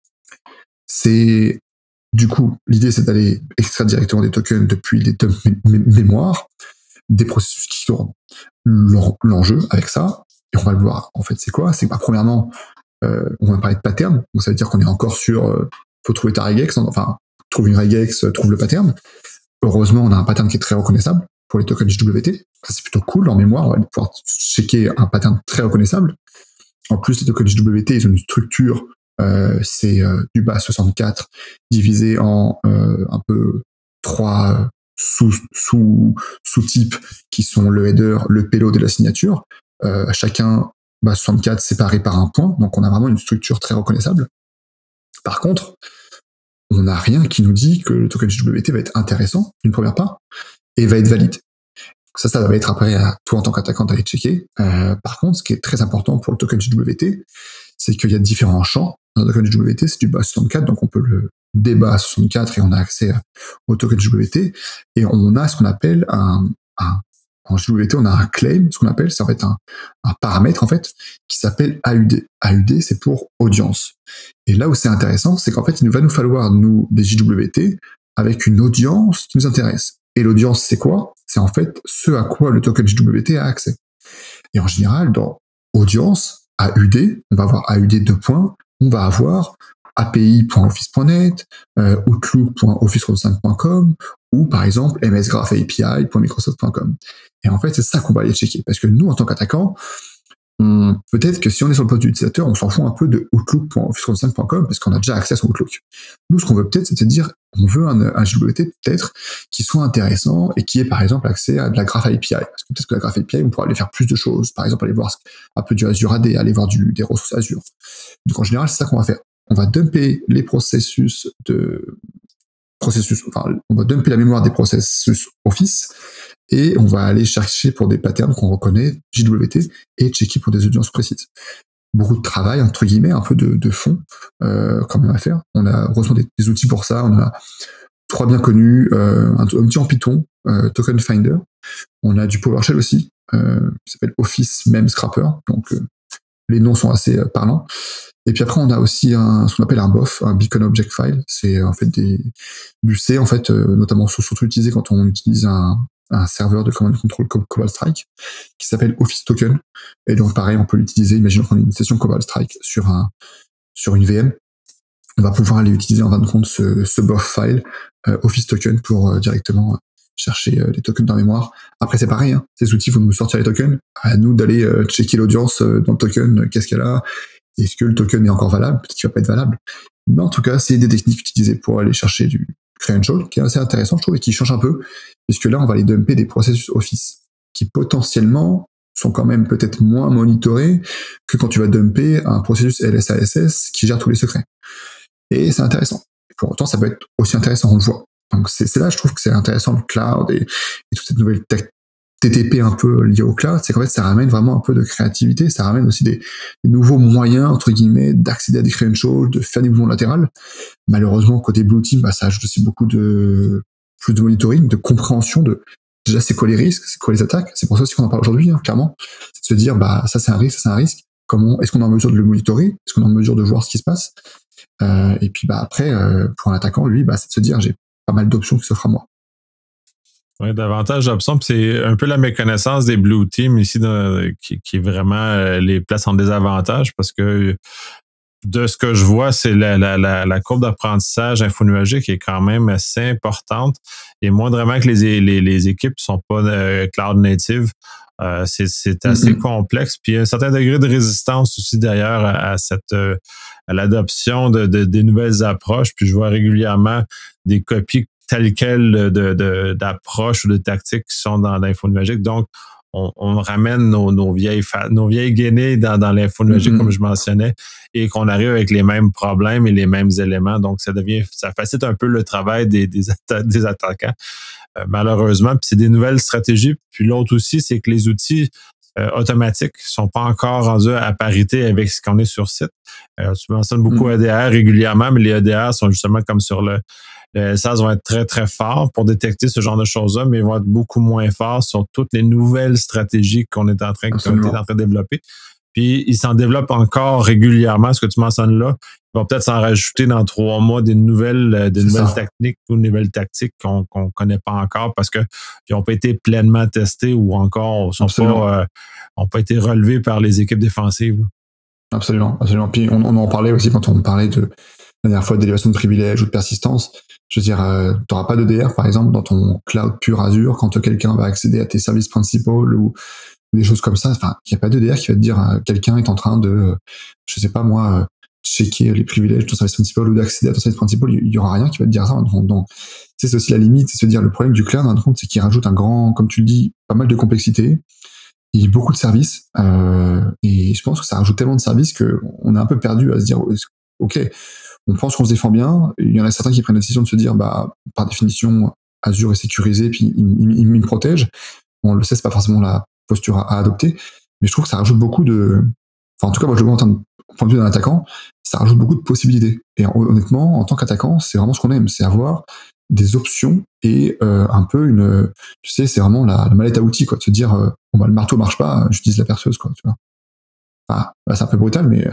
S2: Du coup, l'idée, c'est d'aller extraire directement des tokens depuis les dumps mémoire, des processus qui tournent. L'enjeu avec ça, et on va le voir, en fait, c'est quoi ? C'est que, premièrement, on va parler de pattern, donc ça veut dire qu'on est encore sur faut trouver ta regex, enfin, trouve une regex, trouve le pattern. Heureusement, on a un pattern qui est très reconnaissable pour les tokens JWT. Ça, c'est plutôt cool. En mémoire, on va pouvoir checker un pattern très reconnaissable. En plus, les tokens JWT, ils ont une structure, c'est du bas 64 divisé en un peu 3 sous-types qui sont le header, le payload et la signature. Chacun bas 64 séparé par un point. Donc, on a vraiment une structure très reconnaissable. Par contre, on n'a rien qui nous dit que le token JWT va être intéressant, une première part, et va être valide. Ça va être après à toi en tant qu'attaquant d'aller checker. Par contre, ce qui est très important pour le token JWT, c'est qu'il y a différents champs. Un token JWT, c'est du bas 64, donc on peut le débat 64 et on a accès au token JWT. Et on a ce qu'on appelle en JWT, on a un claim, ce qu'on appelle, ça va être un paramètre en fait, qui s'appelle AUD. AUD, c'est pour audience. Et là où c'est intéressant, c'est qu'en fait, il va nous falloir, nous, des JWT, avec une audience qui nous intéresse. Et l'audience, c'est quoi ? C'est en fait ce à quoi le token JWT a accès. Et en général, dans audience, AUD, on va avoir AUD 2 points, on va avoir api.office.net, outlook.office365.com ou par exemple msgraph.api.microsoft.com. Et en fait, c'est ça qu'on va aller checker. Parce que nous, en tant qu'attaquants, peut-être que si on est sur le poste d'utilisateur, on s'en fout un peu de outlook.office365.com parce qu'on a déjà accès à son Outlook. Nous, ce qu'on veut peut-être, c'est se dire, on veut un JWT peut-être qui soit intéressant et qui ait par exemple accès à de la Graph API. Parce que peut-être que la Graph API, on pourra aller faire plus de choses. Par exemple, aller voir un peu du Azure AD, aller voir des ressources Azure. Donc en général, c'est ça qu'on va faire. On va dumper les on va dumper la mémoire des processus Office et on va aller chercher pour des patterns qu'on reconnaît, JWT, et checker pour des audiences précises. Beaucoup de travail, entre guillemets, un peu de fond, quand même à faire. On a heureusement des outils pour ça. On a 3 bien connus, un outil en Python, Token Finder. On a du PowerShell aussi, qui s'appelle Office Meme Scrapper. Donc, les noms sont assez parlants. Et puis après, on a aussi ce qu'on appelle un BOF, un Beacon Object File. C'est en fait du C, en fait, notamment surtout utilisé quand on utilise un serveur de command control Cobalt Strike qui s'appelle Office Token. Et donc, pareil, on peut l'utiliser. Imaginons qu'on a une session Cobalt Strike sur une VM. On va pouvoir aller utiliser en fin de compte ce BOF file Office Token pour directement chercher les tokens dans la mémoire. Après, c'est pareil, hein, ces outils vont nous sortir les tokens. À nous d'aller checker l'audience dans le token, qu'est-ce qu'elle a. Est-ce que le token est encore valable? Peut-être qu'il va pas être valable. Mais en tout cas, c'est des techniques utilisées pour aller chercher du credential, qui est assez intéressant, je trouve, et qui change un peu, puisque là, on va aller dumper des processus Office, qui potentiellement sont quand même peut-être moins monitorés que quand tu vas dumper un processus LSASS qui gère tous les secrets. Et c'est intéressant. Pour autant, ça peut être aussi intéressant, on le voit. Donc c'est là, je trouve que c'est intéressant, le cloud et toute cette nouvelle TTP un peu lié au cloud, c'est qu'en fait, ça ramène vraiment un peu de créativité, ça ramène aussi des nouveaux moyens, entre guillemets, d'accéder à des credentials, de faire des mouvements latérales. Malheureusement, côté Blue Team, ça ajoute aussi beaucoup plus de monitoring, de compréhension déjà, c'est quoi les risques, c'est quoi les attaques. C'est pour ça aussi qu'on en parle aujourd'hui, hein, clairement. C'est de se dire, ça c'est un risque, ça c'est un risque. Est-ce qu'on est en mesure de le monitorer? Est-ce qu'on est en mesure de voir ce qui se passe? Et puis, après, pour un attaquant, lui, c'est de se dire, j'ai pas mal d'options qui s'offrent à moi.
S1: Oui, davantage d'options. C'est un peu la méconnaissance des Blue Team ici qui vraiment les place en désavantage parce que de ce que je vois, c'est la courbe d'apprentissage infonuagique qui est quand même assez importante. Et moindrement que les équipes ne sont pas cloud native, c'est assez complexe. Puis il y a un certain degré de résistance aussi d'ailleurs à l'adoption des nouvelles approches. Puis je vois régulièrement des copies telles quelles d'approches ou de tactiques qui sont dans l'infonuagique. Donc, on ramène nos vieilles guenilles dans l'infonuagique, comme je mentionnais, et qu'on arrive avec les mêmes problèmes et les mêmes éléments. Donc, ça facilite un peu le travail des attaquants, malheureusement. Puis c'est des nouvelles stratégies. Puis l'autre aussi, c'est que les outils automatiques sont pas encore rendus à parité avec ce qu'on est sur site. Tu mentionnes beaucoup EDR régulièrement, mais les EDR sont justement comme sur le SaaS vont être très, très forts pour détecter ce genre de choses-là, mais ils vont être beaucoup moins forts sur toutes les nouvelles stratégies qu'on est en train de développer. Puis, ils s'en développent encore régulièrement, ce que tu mentionnes là. Ils vont peut-être s'en rajouter dans 3 mois des nouvelles techniques ou nouvelles tactiques qu'on connaît pas encore parce qu'ils n'ont pas été pleinement testés ou encore ont pas été relevés par les équipes défensives.
S2: Absolument, absolument. Puis, on en parlait aussi quand on parlait la dernière fois d'élévation de privilèges ou de persistance. Je veux dire, tu n'auras pas d'EDR, par exemple, dans ton cloud pur Azure, quand quelqu'un va accéder à tes services principaux ou des choses comme ça. Enfin, il n'y a pas d'EDR qui va te dire quelqu'un est en train de, je sais pas moi, checker les privilèges de ton service principal ou d'accéder à ton service principal. Il n'y aura rien qui va te dire ça. Donc, c'est aussi la limite, c'est se dire le problème du cloud, c'est qu'il rajoute comme tu le dis, pas mal de complexité. Il y a beaucoup de services, et je pense que ça rajoute tellement de services qu'on est un peu perdu à se dire, ok, on pense qu'on se défend bien. Il y en a certains qui prennent la décision de se dire, par définition, Azure est sécurisé, puis il me protège. On le sait, c'est pas forcément la posture à adopter, mais je trouve que ça rajoute beaucoup en tout cas, moi, je le vois en point de vue d'un attaquant, ça rajoute beaucoup de possibilités. Et honnêtement, en tant qu'attaquant, c'est vraiment ce qu'on aime, c'est avoir des options et un peu c'est vraiment la mallette à outils, quoi, de se dire, le marteau marche pas, j'utilise la perceuse, quoi, tu vois. Enfin, là, c'est un peu brutal, mais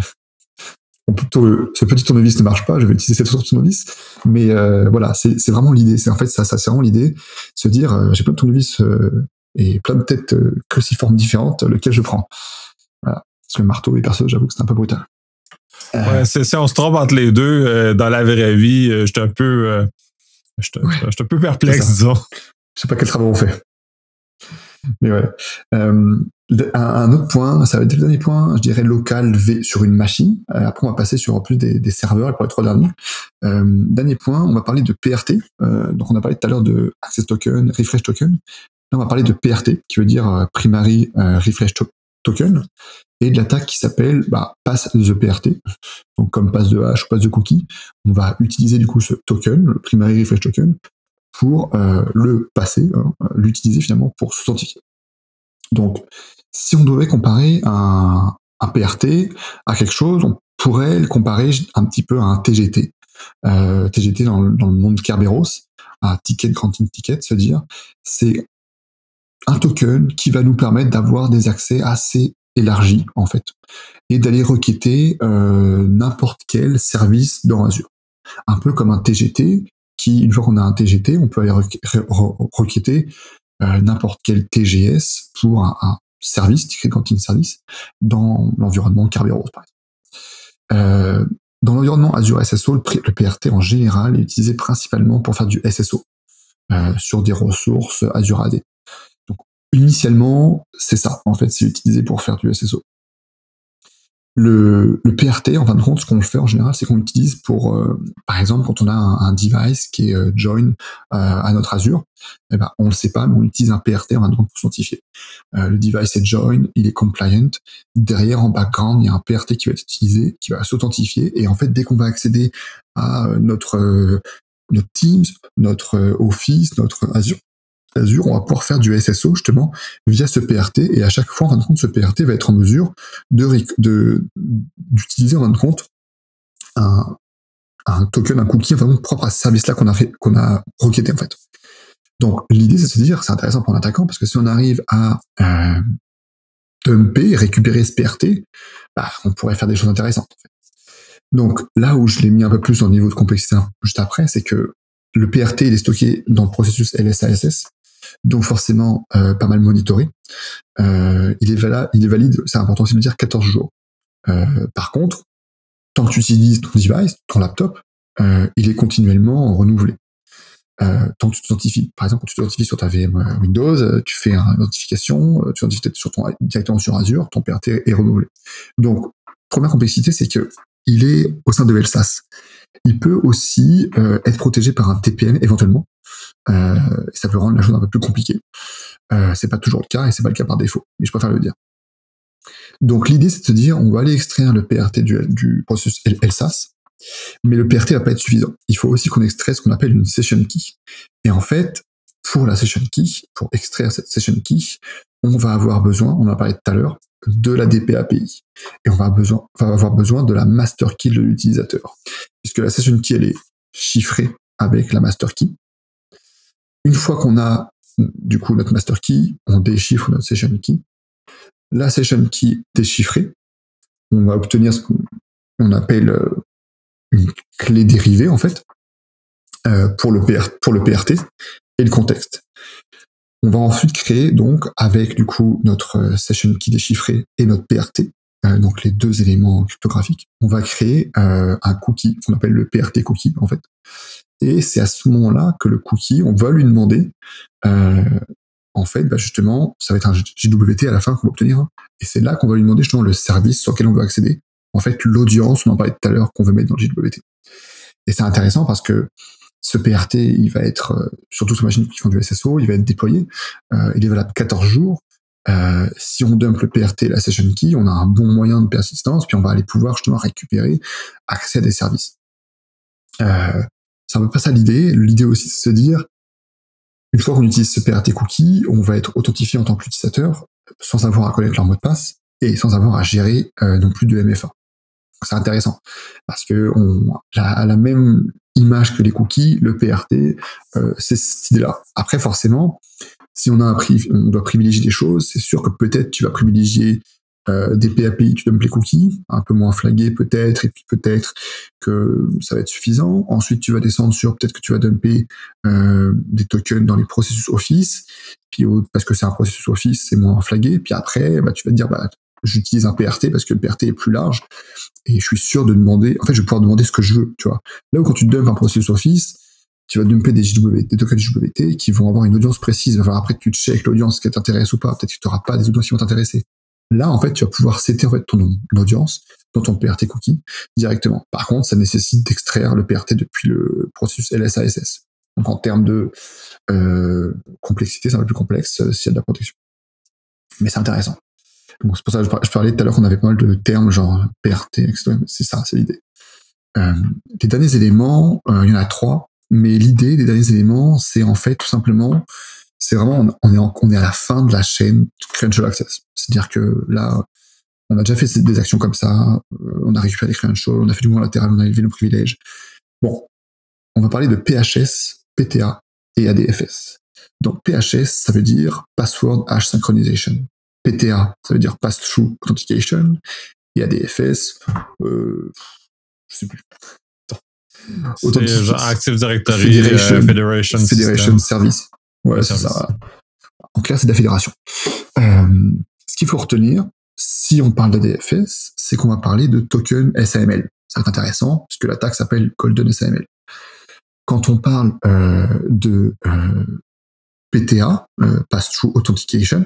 S2: ce petit tournevis ne marche pas, je vais utiliser cette autre tournevis. Mais voilà, c'est vraiment l'idée. C'est en fait ça c'est vraiment l'idée, se dire j'ai plein de tournevis et plein de têtes cruciformes différentes, lequel je prends. Voilà. Parce que le marteau et perceuse, j'avoue que c'est un peu brutal.
S1: Ouais, c'est on se trompe entre les deux. Dans la vraie vie, j'étais un peu, j'étais un peu perplexe, disons.
S2: Je sais pas quel travail on fait. Mais ouais. Un autre point, ça va être le dernier point, je dirais local V sur une machine. Après, on va passer sur en plus des serveurs pour les 3 derniers. Dernier point, on va parler de PRT. Donc, on a parlé tout à l'heure de Access Token, Refresh Token. Là, on va parler de PRT, qui veut dire Primary Refresh Token, et de l'attaque qui s'appelle Pass the PRT. Donc, comme passe de hash ou passe de cookie, on va utiliser du coup ce token, le Primary Refresh Token, pour le passer, l'utiliser finalement pour s'authentifier. Donc, si on devait comparer un PRT à quelque chose, on pourrait le comparer un petit peu à un TGT. TGT dans le monde Kerberos, un ticket granting ticket, se dire, c'est un token qui va nous permettre d'avoir des accès assez élargis, en fait, et d'aller requêter n'importe quel service dans Azure. Un peu comme un TGT, qui, une fois qu'on a un TGT, on peut aller requêter n'importe quel TGS pour un service, Ticket Granting Service, dans l'environnement Kerberos, par exemple. Dans l'environnement Azure SSO, le PRT en général est utilisé principalement pour faire du SSO sur des ressources Azure AD. Donc, initialement, c'est ça, en fait, c'est utilisé pour faire du SSO. Le PRT, en fin de compte, ce qu'on fait en général, c'est qu'on l'utilise pour, par exemple, quand on a un device qui est join à notre Azure, eh ben, on ne le sait pas, mais on utilise un PRT en fin de compte pour s'authentifier. Le device est join, il est compliant. Derrière, en background, il y a un PRT qui va être utilisé, qui va s'authentifier. Et en fait, dès qu'on va accéder à notre Teams, notre Office, notre Azure, on va pouvoir faire du SSO justement via ce PRT, et à chaque fois en fin de compte ce PRT va être en mesure d'utiliser en fin de compte un token, un cookie en fin de compte propre à ce service là qu'on a requêté en fait. Donc l'idée c'est de se dire, c'est intéressant pour l'attaquant parce que si on arrive à dumper, récupérer ce PRT, on pourrait faire des choses intéressantes en fait. Donc là où je l'ai mis un peu plus en niveau de complexité juste après, c'est que le PRT il est stocké dans le processus LSASS, donc forcément pas mal monitoré. Il est valide, c'est important aussi de le dire, 14 jours. Par contre, tant que tu utilises ton device, ton laptop, il est continuellement renouvelé. Tant que tu t'identifies, par exemple, quand tu t'identifies sur ta VM Windows, tu fais une notification, tu t'identifies directement sur Azure, ton PRT est renouvelé. Donc, première complexité, c'est que il est au sein de LSAS. Il peut aussi être protégé par un TPM éventuellement. Ça peut rendre la chose un peu plus compliquée. C'est pas toujours le cas et c'est pas le cas par défaut, mais je préfère le dire. Donc l'idée c'est de se dire, on va aller extraire le PRT du processus LSAS, mais le PRT va pas être suffisant. Il faut aussi qu'on extrait ce qu'on appelle une session key. Et en fait, pour la session key, pour extraire cette session key, on va avoir besoin, on en a parlé tout à l'heure, de la DP-API. Et on va avoir besoin de la master key de l'utilisateur. Puisque la session key, elle est chiffrée avec la master key. Une fois qu'on a du coup notre master key, on déchiffre notre session key. La session key déchiffrée, on va obtenir ce qu'on appelle une clé dérivée en fait pour le PRT et le contexte. On va ensuite créer donc avec du coup notre session key déchiffrée et notre PRT, donc les deux éléments cryptographiques, on va créer un cookie qu'on appelle le PRT cookie en fait. Et c'est à ce moment-là que le cookie, on va lui demander, en fait, justement, ça va être un JWT à la fin qu'on va obtenir. Et c'est là qu'on va lui demander justement le service sur lequel on veut accéder. En fait, l'audience, on en parlait tout à l'heure, qu'on veut mettre dans le JWT. Et c'est intéressant parce que ce PRT, il va être, surtout sur machines qui font du SSO, il va être déployé. Il est valable 14 jours. Si on dump le PRT et la session key, on a un bon moyen de persistance, puis on va aller pouvoir justement récupérer accès à des services. C'est un peu pas ça l'idée. L'idée aussi, c'est de se dire, une fois qu'on utilise ce PRT cookie, on va être authentifié en tant qu'utilisateur sans avoir à connaître leur mot de passe et sans avoir à gérer non plus de MFA. C'est intéressant parce que à la même image que les cookies, le PRT, c'est cette idée-là. Après, forcément, si on doit privilégier des choses, c'est sûr que peut-être tu vas privilégier des PAPI, tu dumps les cookies, un peu moins flagués peut-être, et puis peut-être que ça va être suffisant. Ensuite, tu vas descendre sur peut-être que tu vas dumper des tokens dans les processus Office, puis parce que c'est un processus Office, c'est moins flagué. Puis après, tu vas te dire, j'utilise un PRT parce que le PRT est plus large et je suis sûr de demander, en fait, je vais pouvoir demander ce que je veux, tu vois. Là où quand tu dumps un processus Office, tu vas dumper des tokens JWT qui vont avoir une audience précise. Il va falloir après que tu checkes l'audience qui t'intéresse ou pas. Peut-être que tu n'auras pas des audiences qui vont t'intéresser. Là, en fait, tu vas pouvoir setter en fait ton audience dans ton PRT cookie directement. Par contre, ça nécessite d'extraire le PRT depuis le processus LSASS. Donc, en termes de complexité, c'est un peu plus complexe s'il y a de la protection. Mais c'est intéressant. Donc, c'est pour ça que je parlais tout à l'heure qu'on avait pas mal de termes genre PRT, etc. C'est ça, c'est l'idée. Les derniers éléments, il y en a 3. Mais l'idée des derniers éléments, c'est en fait tout simplement, c'est vraiment, on est à la fin de la chaîne Credential Access. C'est-à-dire que là, on a déjà fait des actions comme ça, on a récupéré les credentials, on a fait du mouvement latéral, on a élevé nos privilèges. Bon, on va parler de PHS, PTA et ADFS. Donc PHS, ça veut dire Password Hash Synchronization. PTA, ça veut dire Pass-Through Authentication. Et ADFS, je sais plus.
S1: C'est genre Active Directory,
S2: Federation Service. Ouais, c'est ça. En clair, c'est de la fédération. Ce qu'il faut retenir, si on parle d'ADFS, c'est qu'on va parler de token SAML. Ça va être intéressant, puisque l'attaque s'appelle Golden SAML. Quand on parle de PTA, Pass-Through Authentication,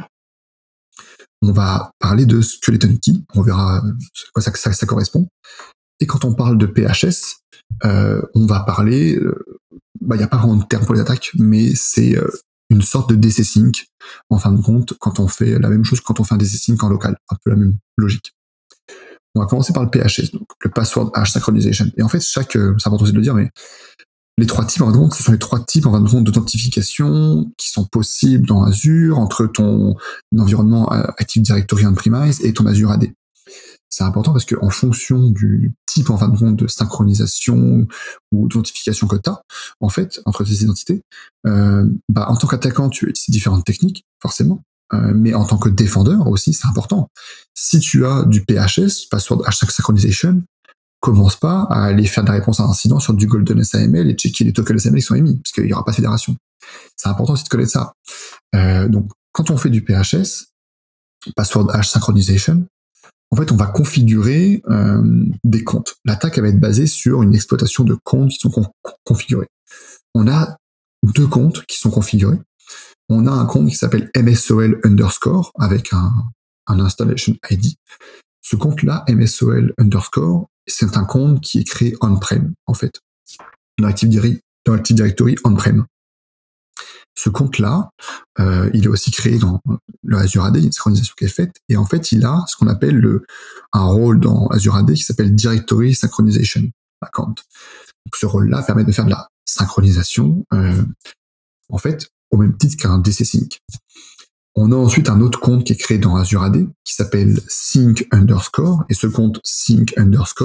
S2: on va parler de Skeleton Key. On verra à quoi ça correspond. Et quand on parle de PHS, on va parler, il n'y a pas vraiment de terme pour les attaques, mais c'est une sorte de DC sync, en fin de compte, quand on fait la même chose quand on fait un DC sync en local, un peu la même logique. On va commencer par le PHS, donc le Password Hash Synchronization. Et en fait, c'est important aussi de le dire, mais les 3 types, en fin de compte, ce sont les 3 types, en fin de compte, d'authentification qui sont possibles dans Azure entre ton environnement Active Directory on-premise et ton Azure AD. C'est important parce qu'en fonction du type, en fin de compte, de synchronisation ou d'authentification que tu as, en fait, entre tes identités, en tant qu'attaquant, tu utilises différentes techniques, forcément, mais en tant que défendeur aussi, c'est important. Si tu as du PHS, Password Hash Synchronization, commence pas à aller faire des réponses à incidents sur du Golden SAML et checker les tokens SAML qui sont émis, parce qu'il n'y aura pas de fédération. C'est important aussi de connaître ça. Donc, quand on fait du PHS, Password Hash Synchronization, en fait, on va configurer des comptes. L'attaque va être basée sur une exploitation de comptes qui sont configurés. On a 2 comptes qui sont configurés. On a un compte qui s'appelle MSOL_ avec un installation ID. Ce compte-là, MSOL_, c'est un compte qui est créé on-prem, en fait, dans Active Directory on-prem. Ce compte-là, il est aussi créé dans le Azure AD, il y a une synchronisation qui est faite, et en fait, il a ce qu'on appelle un rôle dans Azure AD qui s'appelle Directory Synchronization Account. Donc, ce rôle-là permet de faire de la synchronisation, en fait, au même titre qu'un DC Sync. On a ensuite un autre compte qui est créé dans Azure AD qui s'appelle Sync_, et ce compte Sync_,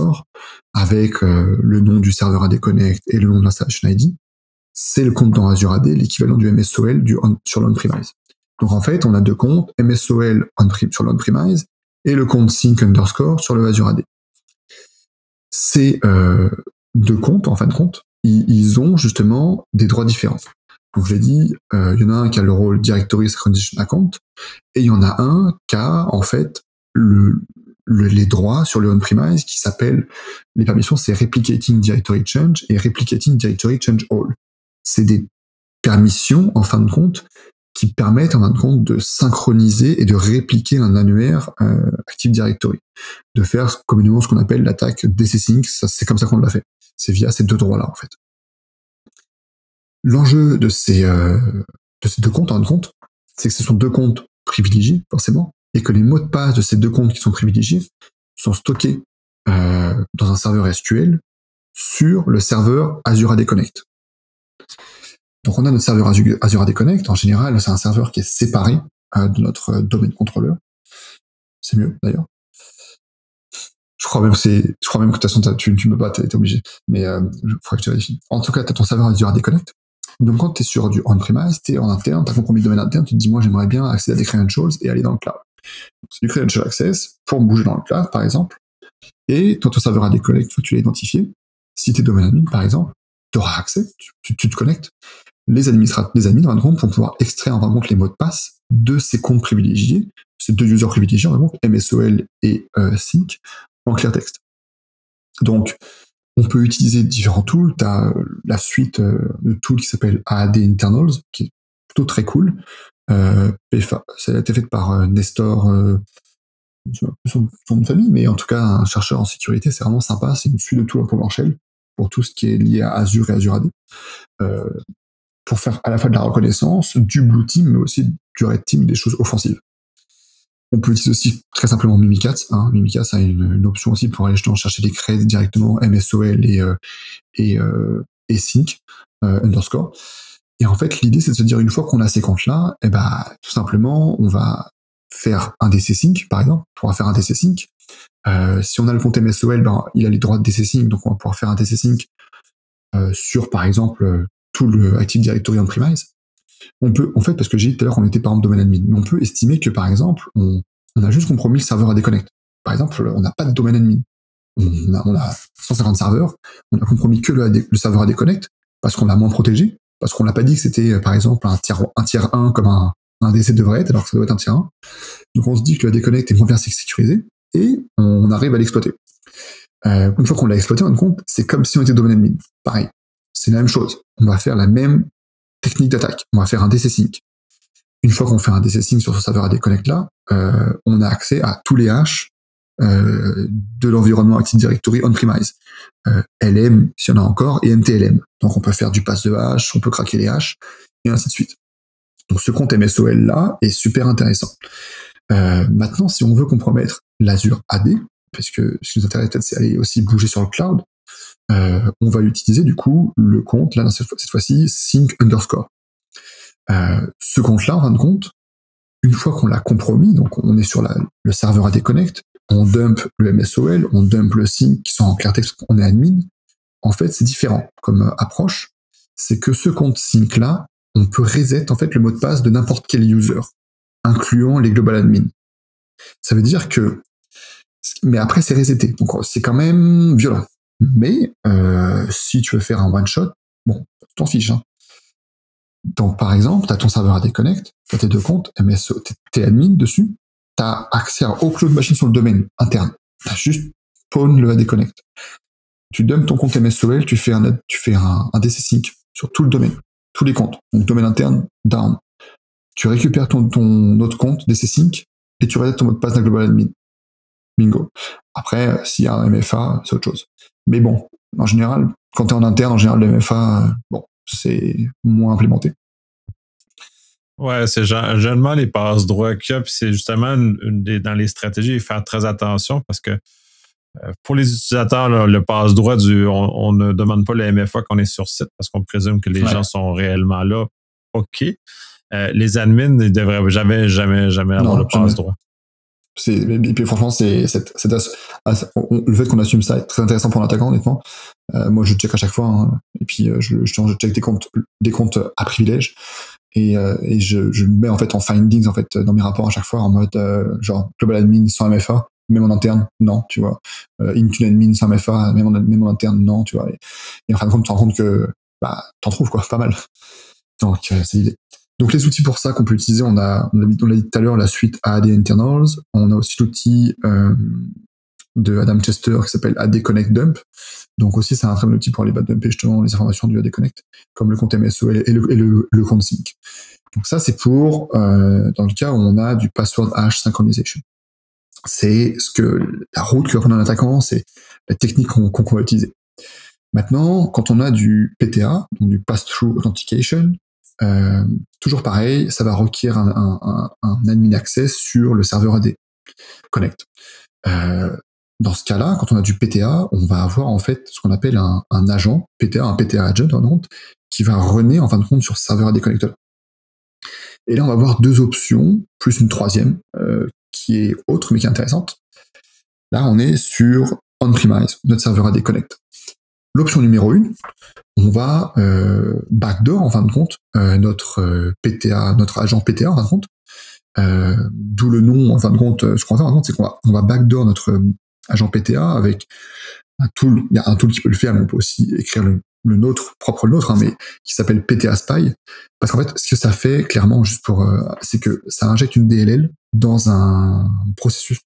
S2: avec le nom du serveur AD Connect et le nom de l'installation ID, c'est le compte dans Azure AD, l'équivalent du MSOL sur l'on-premise. Donc en fait, on a 2 comptes, MSOL sur l'on-premise et le compte Sync_ sur le Azure AD. Ces 2 comptes, en fin de compte, ils ont justement des droits différents. Donc je l'ai dit, il y en a un qui a le rôle Directory Synchronization Account, et il y en a un qui a en fait les droits sur le on-premise qui s'appellent, les permissions, c'est Replicating Directory Change et Replicating Directory Change All. C'est des permissions, en fin de compte, qui permettent, en fin de compte, de synchroniser et de répliquer un annuaire Active Directory. De faire communément ce qu'on appelle l'attaque DC Sync, c'est comme ça qu'on l'a fait. C'est via ces 2 droits-là, en fait. L'enjeu de ces 2 comptes, en fin de compte, c'est que ce sont 2 comptes privilégiés, forcément, et que les mots de passe de ces 2 comptes qui sont privilégiés sont stockés dans un serveur SQL sur le serveur Azure AD Connect. Donc on a notre serveur Azure AD Connect, en général, c'est un serveur qui est séparé de notre domaine contrôleur. C'est mieux, d'ailleurs. Je crois même que de toute façon, tu me bats, t'es obligé. Mais il faudrait que tu vérifies. En tout cas, tu as ton serveur Azure AD Connect. Donc quand tu es sur du on-premise, tu es en interne, tu as ton domaine interne, tu te dis, moi j'aimerais bien accéder à des credentials et aller dans le cloud. Donc, c'est du credential access pour bouger dans le cloud, par exemple. Et toi, ton serveur AD Connect, tu l'as identifié. Si tu es domaine admin, par exemple, tu auras accès, tu te connectes. Les admins, en fin de compte, vont pouvoir extraire en fin de compte les mots de passe de ces comptes privilégiés ces deux users privilégiés, donc MSOL et Sync, en clear text. Donc, on peut utiliser différents tools. Tu as la suite de tools qui s'appelle AAD Internals, qui est plutôt très cool. PFA, ça a été fait par Nestor, son nom de famille, mais en tout cas un chercheur en sécurité, c'est vraiment sympa. C'est une suite de tools en PowerShell pour tout ce qui est lié à Azure et Azure AD, pour faire à la fois de la reconnaissance, du Blue Team, mais aussi du Red Team, des choses offensives. On peut utiliser aussi très simplement Mimikatz. Mimikatz a une option aussi pour aller justement chercher des creds directement, MSOL et Sync underscore. Et en fait, l'idée, c'est de se dire, une fois qu'on a ces comptes-là, tout simplement, on va faire un DC Sync, par exemple. On pourra faire un DC Sync. Si on a le compte MSOL, il a les droits de DC Sync, donc on va pouvoir faire un DC Sync sur, par exemple, tout le Active Directory on-premise. On peut, en fait, parce que j'ai dit tout à l'heure qu'on était par exemple domaine admin, mais on peut estimer que, par exemple, on a juste compromis le serveur AD Connect. Par exemple, on n'a pas de domaine admin. On a 150 serveurs, on a compromis que le serveur AD Connect, parce qu'on l'a moins protégé, parce qu'on l'a pas dit que c'était, par exemple, un tiers 1 comme un DC devrait être, alors que ça doit être un tiers 1. Donc on se dit que le AD Connect est moins bien sécurisé, et on arrive à l'exploiter. Une fois qu'on l'a exploité, en compte, c'est comme si on était domaine admin. Pareil. C'est la même chose. On va faire la même technique d'attaque. On va faire un DC Sync. Une fois qu'on fait un DC Sync sur ce serveur AD Connect là, on a accès à tous les hashes de l'environnement Active Directory on-premise. LM, s'il y en a encore, et NTLM. Donc on peut faire du pass de hash, on peut craquer les hashes, et ainsi de suite. Donc ce compte MSOL là est super intéressant. Maintenant, si on veut compromettre l'Azure AD, parce que ce qui nous intéresse peut-être, c'est aller aussi bouger sur le cloud, on va utiliser du coup le compte, là cette fois-ci, sync underscore. Ce compte-là, en fin de compte, une fois qu'on l'a compromis, donc on est sur le serveur AD Connect, on dump le MSOL, on dump le sync qui sont en clair texte, on est admin. En fait, c'est différent comme approche. C'est que ce compte sync-là, on peut reset en fait le mot de passe de n'importe quel user, incluant les global admin. Ça veut dire que, mais après c'est reseté, donc c'est quand même violent. Mais si tu veux faire un one shot, bon, tu t'en fiches. Donc par exemple, tu as ton serveur AD Connect, tu as tes deux comptes, MSO, t'es admin dessus, tu as accès à aucune machine sur le domaine interne. Tu as juste spawn le AD Connect. Tu dumps ton compte MSOL, tu fais un DC Sync sur tout le domaine, tous les comptes. Donc domaine interne, down. Tu récupères ton autre compte DC Sync et tu resets ton mot de passe d'un global admin. Bingo. Après, s'il y a un MFA, c'est autre chose. Mais bon, en général, quand tu es en interne, en général, le MFA, c'est moins implémenté.
S1: Ouais, c'est généralement les passes droits qu'il y a, puis c'est justement dans les stratégies, faire très attention parce que pour les utilisateurs, là, le passe droit on ne demande pas le MFA qu'on est sur site parce qu'on présume que les gens sont réellement là. OK. Les admins ne devraient jamais avoir le passe droit.
S2: Et puis franchement, le fait qu'on assume ça est très intéressant pour l'attaquant, honnêtement. Moi, je check à chaque fois, et puis je check des comptes à privilège, et je mets en fait en findings en fait dans mes rapports à chaque fois en mode genre global admin sans MFA, même en interne, non, tu vois. Intune admin sans MFA, même en interne, non, tu vois. Et en fin de compte, tu te rends compte que t'en trouves quoi, pas mal. Donc c'est l'idée. Donc les outils pour ça qu'on peut utiliser, on l'a dit tout à l'heure, la suite AD Internals. On a aussi l'outil de Adam Chester qui s'appelle AD Connect Dump. Donc aussi c'est un très bon outil pour aller dumper justement les informations du AD Connect, comme le compte MSOL et le compte Sync. Donc ça c'est pour dans le cas où on a du password hash synchronization. C'est la route que va prendre un attaquant, c'est la technique qu'on va utiliser. Maintenant, quand on a du PTA, donc du Pass-Through Authentication, toujours pareil, ça va requérir un admin access sur le serveur AD Connect. Dans ce cas-là, quand on a du PTA, on va avoir en fait ce qu'on appelle un agent, un PTA agent en compte, qui va runner en fin de compte sur ce serveur AD Connect. Et là, on va avoir deux options, plus une troisième, qui est autre mais qui est intéressante. Là, on est sur on-premise, notre serveur AD Connect. L'option numéro 1, on va backdoor en fin de compte notre PTA, notre agent PTA en fin de compte. D'où le nom en fin de compte. Ce qu'on va faire en fin de compte, c'est qu'on va backdoor notre agent PTA avec un tool. Il y a un tool qui peut le faire, mais on peut aussi écrire le nôtre, mais qui s'appelle PTA Spy. Parce qu'en fait, ce que ça fait clairement, juste pour, c'est que ça injecte une DLL dans un processus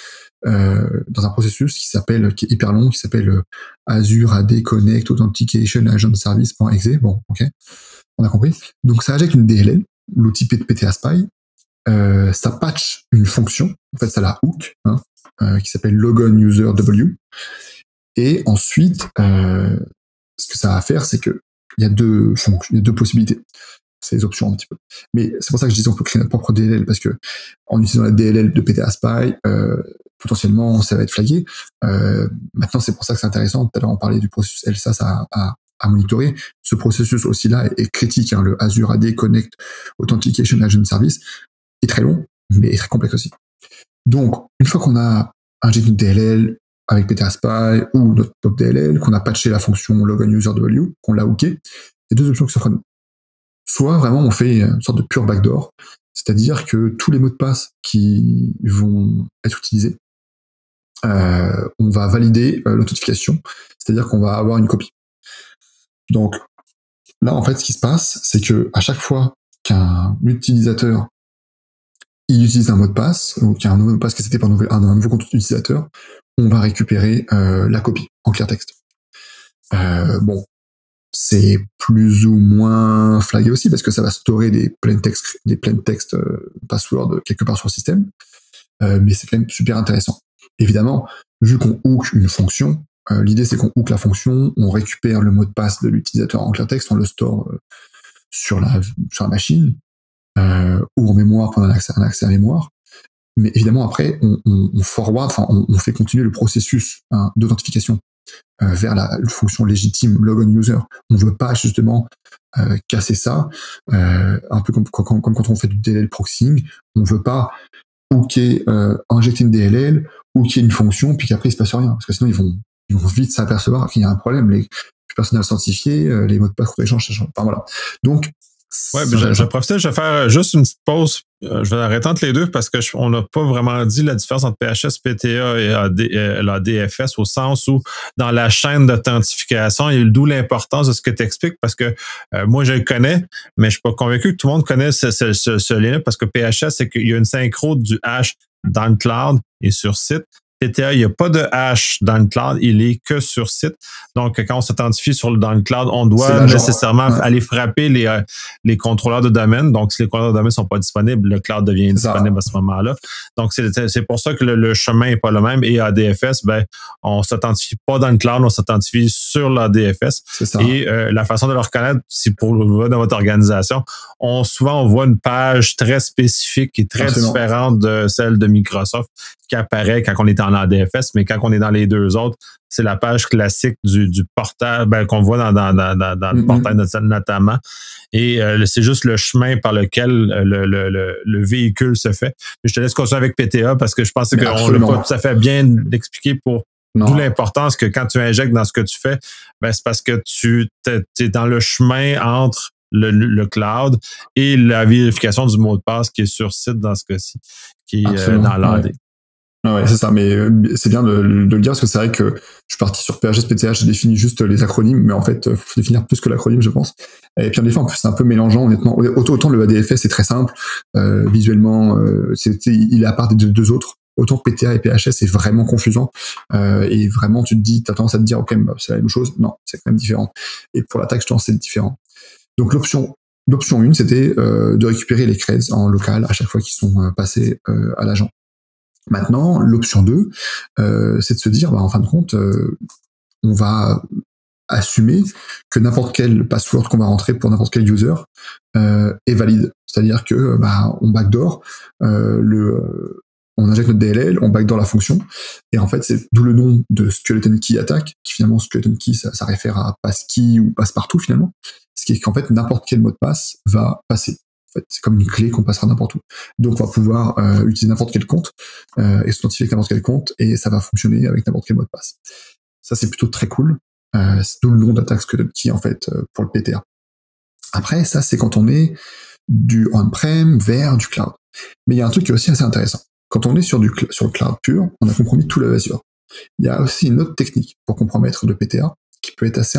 S2: qui est hyper long, qui s'appelle Azure AD Connect Authentication Agent Service.exe. Bon, ok, on a compris. Donc ça injecte une DLL, l'outil PTA Spy, ça patch une fonction, en fait ça la hook, qui s'appelle Logon User W. Et ensuite, ce que ça va faire, c'est que il y a deux possibilités. C'est les options un petit peu. Mais c'est pour ça que je disais on peut créer notre propre DLL, parce que en utilisant la DLL de PTA Spy, potentiellement ça va être flagué. Maintenant, c'est pour ça que c'est intéressant. Tout à l'heure, on parlait du processus LSAS à monitorer. Ce processus aussi là est critique. Le Azure AD Connect Authentication Agent Service est très long, mais est très complexe aussi. Donc, une fois qu'on a injecté une DLL avec PTA Spy ou notre top DLL, qu'on a patché la fonction Logon User W, qu'on l'a hooké, il y a deux options qui s'offrent à nous. Soit vraiment on fait une sorte de pure backdoor, c'est-à-dire que tous les mots de passe qui vont être utilisés, on va valider l'authentification, c'est-à-dire qu'on va avoir une copie. Donc là, en fait, ce qui se passe, c'est que à chaque fois qu'un utilisateur il utilise un mot de passe, ou qu'il y a un nouveau mot de passe qui est c'était par un nouveau compte utilisateur, on va récupérer la copie en clair texte. Bon, c'est plus ou moins flagué aussi parce que ça va storer des plain text password quelque part sur le système, mais c'est quand même super intéressant. Évidemment, vu qu'on hook une fonction, l'idée c'est qu'on hook la fonction, on récupère le mot de passe de l'utilisateur en clair texte, on le store sur la machine ou en mémoire pendant un accès à mémoire. Mais évidemment après on forward, enfin on fait continuer le processus d'authentification vers la fonction légitime Logon User. On veut pas justement casser ça, un peu comme quand on fait du DLL proxying, on veut pas injecter une DLL, hooker une fonction, puis qu'après il se passe rien, parce que sinon ils vont vite s'apercevoir qu'il y a un problème, plus personne n'a authentifié, les mots de passe qu'on échange, enfin voilà. Donc
S1: ouais, mais je profite, je vais faire juste une petite pause. Je vais arrêter entre les deux parce que on n'a pas vraiment dit la différence entre PHS, PTA et la DFS au sens où dans la chaîne d'authentification, il y a d'où l'importance de ce que tu expliques parce que moi je le connais, mais je suis pas convaincu que tout le monde connaisse ce lien parce que PHS, c'est qu'il y a une synchro du hash dans le cloud et sur site. PTA, il n'y a pas de hash dans le cloud, il est que sur site. Donc, quand on s'authentifie dans le cloud, on doit nécessairement aller frapper les contrôleurs de domaine. Donc, si les contrôleurs de domaine ne sont pas disponibles, le cloud devient disponible à ce moment-là. Donc, c'est pour ça que le chemin n'est pas le même. Et à DFS, on ne s'authentifie pas dans le cloud, on s'authentifie sur la DFS. Et la façon de le reconnaître, si pour dans votre organisation, souvent on voit une page très spécifique et très différente de celle de Microsoft qui apparaît quand on est en ADFS, mais quand on est dans les deux autres, c'est la page classique du portail qu'on voit dans le portail notamment. Et c'est juste le chemin par lequel le véhicule se fait. Mais je te laisse continuer avec PTA parce que je pense qu'on l'a pas tout à fait bien expliqué d'où l'importance que quand tu injectes dans ce que tu fais, c'est parce que tu es dans le chemin entre le cloud et la vérification du mot de passe qui est sur site dans ce cas-ci, qui est dans l'AD.
S2: Ouais. Ouais, c'est ça, mais c'est bien de le dire parce que c'est vrai que je suis parti sur PHS, PTA, j'ai défini juste les acronymes, mais en fait, faut définir plus que l'acronyme, je pense. Et puis en effet, en plus, c'est un peu mélangeant, honnêtement. Autant le ADFS, c'est très simple, visuellement, il est à part des deux autres. Autant que PTA et PHS, c'est vraiment confusant. Et vraiment, tu te dis, t'as tendance à te dire, ok, c'est la même chose. Non, c'est quand même différent. Et pour l'attaque, je pense c'est différent. Donc l'option 1, c'était de récupérer les creds en local à chaque fois qu'ils sont passés à l'agent. Maintenant, l'option 2, c'est de se dire, en fin de compte, on va assumer que n'importe quel password qu'on va rentrer pour n'importe quel user est valide. C'est-à-dire que on backdoor, on injecte notre DLL, on backdoor la fonction, et en fait, c'est d'où le nom de Skeleton Key Attack, qui finalement, Skeleton Key, ça réfère à passkey ou passe-partout finalement, ce qui est qu'en fait, n'importe quel mot de passe va passer. En fait, c'est comme une clé qu'on passera n'importe où. Donc, on va pouvoir utiliser n'importe quel compte et s'identifier avec n'importe quel compte et ça va fonctionner avec n'importe quel mot de passe. Ça, c'est plutôt très cool. C'est d'où le nom d'attaque Skeleton Key, en fait, pour le PTA. Après, ça, c'est quand on est du on-prem vers du cloud. Mais il y a un truc qui est aussi assez intéressant. Quand on est sur le cloud pur, on a compromis tout le Azure. Il y a aussi une autre technique pour compromettre le PTA qui peut être assez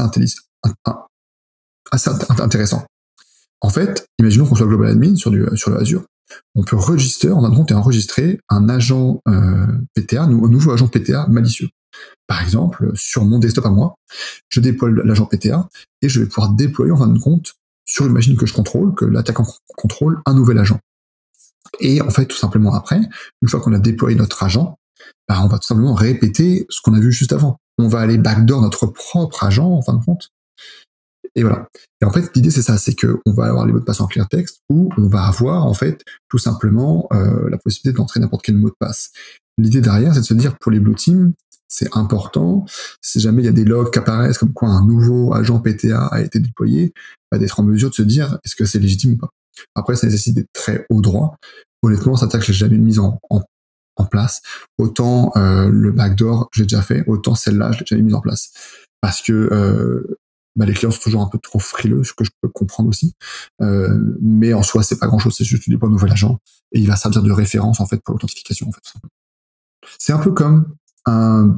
S2: intéressant. En fait, imaginons qu'on soit global admin sur le Azure. on peut en fin de compte, et enregistrer un agent PTA, un nouveau agent PTA malicieux. Par exemple, sur mon desktop à moi, je déploie l'agent PTA et je vais pouvoir déployer en fin de compte sur une machine que je contrôle, que l'attaquant contrôle, un nouvel agent. Et en fait, tout simplement après, une fois qu'on a déployé notre agent, on va tout simplement répéter ce qu'on a vu juste avant. On va aller backdoor notre propre agent en fin de compte. Et voilà. Et en fait, l'idée c'est ça, c'est qu'on va avoir les mots de passe en clear text ou on va avoir en fait tout simplement la possibilité d'entrer n'importe quel mot de passe. L'idée derrière, c'est de se dire pour les blue teams, c'est important, si jamais il y a des logs qui apparaissent comme quoi un nouveau agent PTA a été déployé, d'être en mesure de se dire est-ce que c'est légitime ou pas. Après, ça nécessite d'être très haut droit. Honnêtement, cette attaque, je l'ai jamais mise en place. Autant le backdoor, je l'ai déjà fait, autant celle-là, je l'ai jamais mise en place. Parce que les clients sont toujours un peu trop frileux, ce que je peux comprendre aussi. Mais en soi, c'est pas grand-chose, c'est juste du point nouvel agent. Et il va servir de référence, en fait, pour l'authentification, en fait. C'est un peu comme un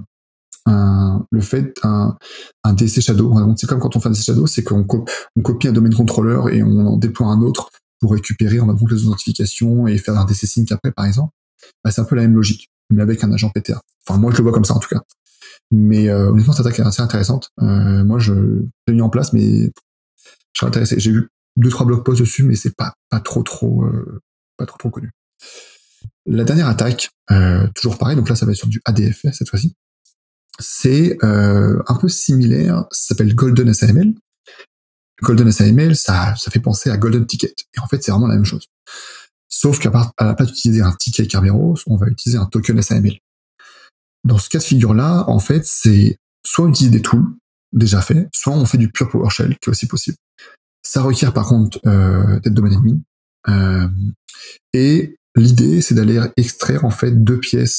S2: DC Shadow. C'est comme quand on fait un DC Shadow, c'est qu'on copie un domaine controller et on en déploie un autre pour récupérer en compte les authentifications et faire un DC sync après, par exemple. C'est un peu la même logique, mais avec un agent PTA. Enfin, moi, je le vois comme ça, en tout cas. Mais honnêtement, cette attaque est assez intéressante. Moi, je l'ai mis en place, mais je serais intéressé. J'ai vu 2-3 blog posts dessus, mais c'est pas trop connu. La dernière attaque, toujours pareil, donc là, ça va être sur du ADFS cette fois-ci. C'est un peu similaire, ça s'appelle Golden SAML. Golden SAML, ça fait penser à Golden Ticket. Et en fait, c'est vraiment la même chose. Sauf qu'à la place d'utiliser un ticket Kerberos, on va utiliser un token SAML. Dans ce cas de figure-là, en fait, c'est soit on utilise des tools déjà faits, soit on fait du pur PowerShell, qui est aussi possible. Ça requiert par contre d'être domaine admin. Et l'idée, c'est d'aller extraire en fait deux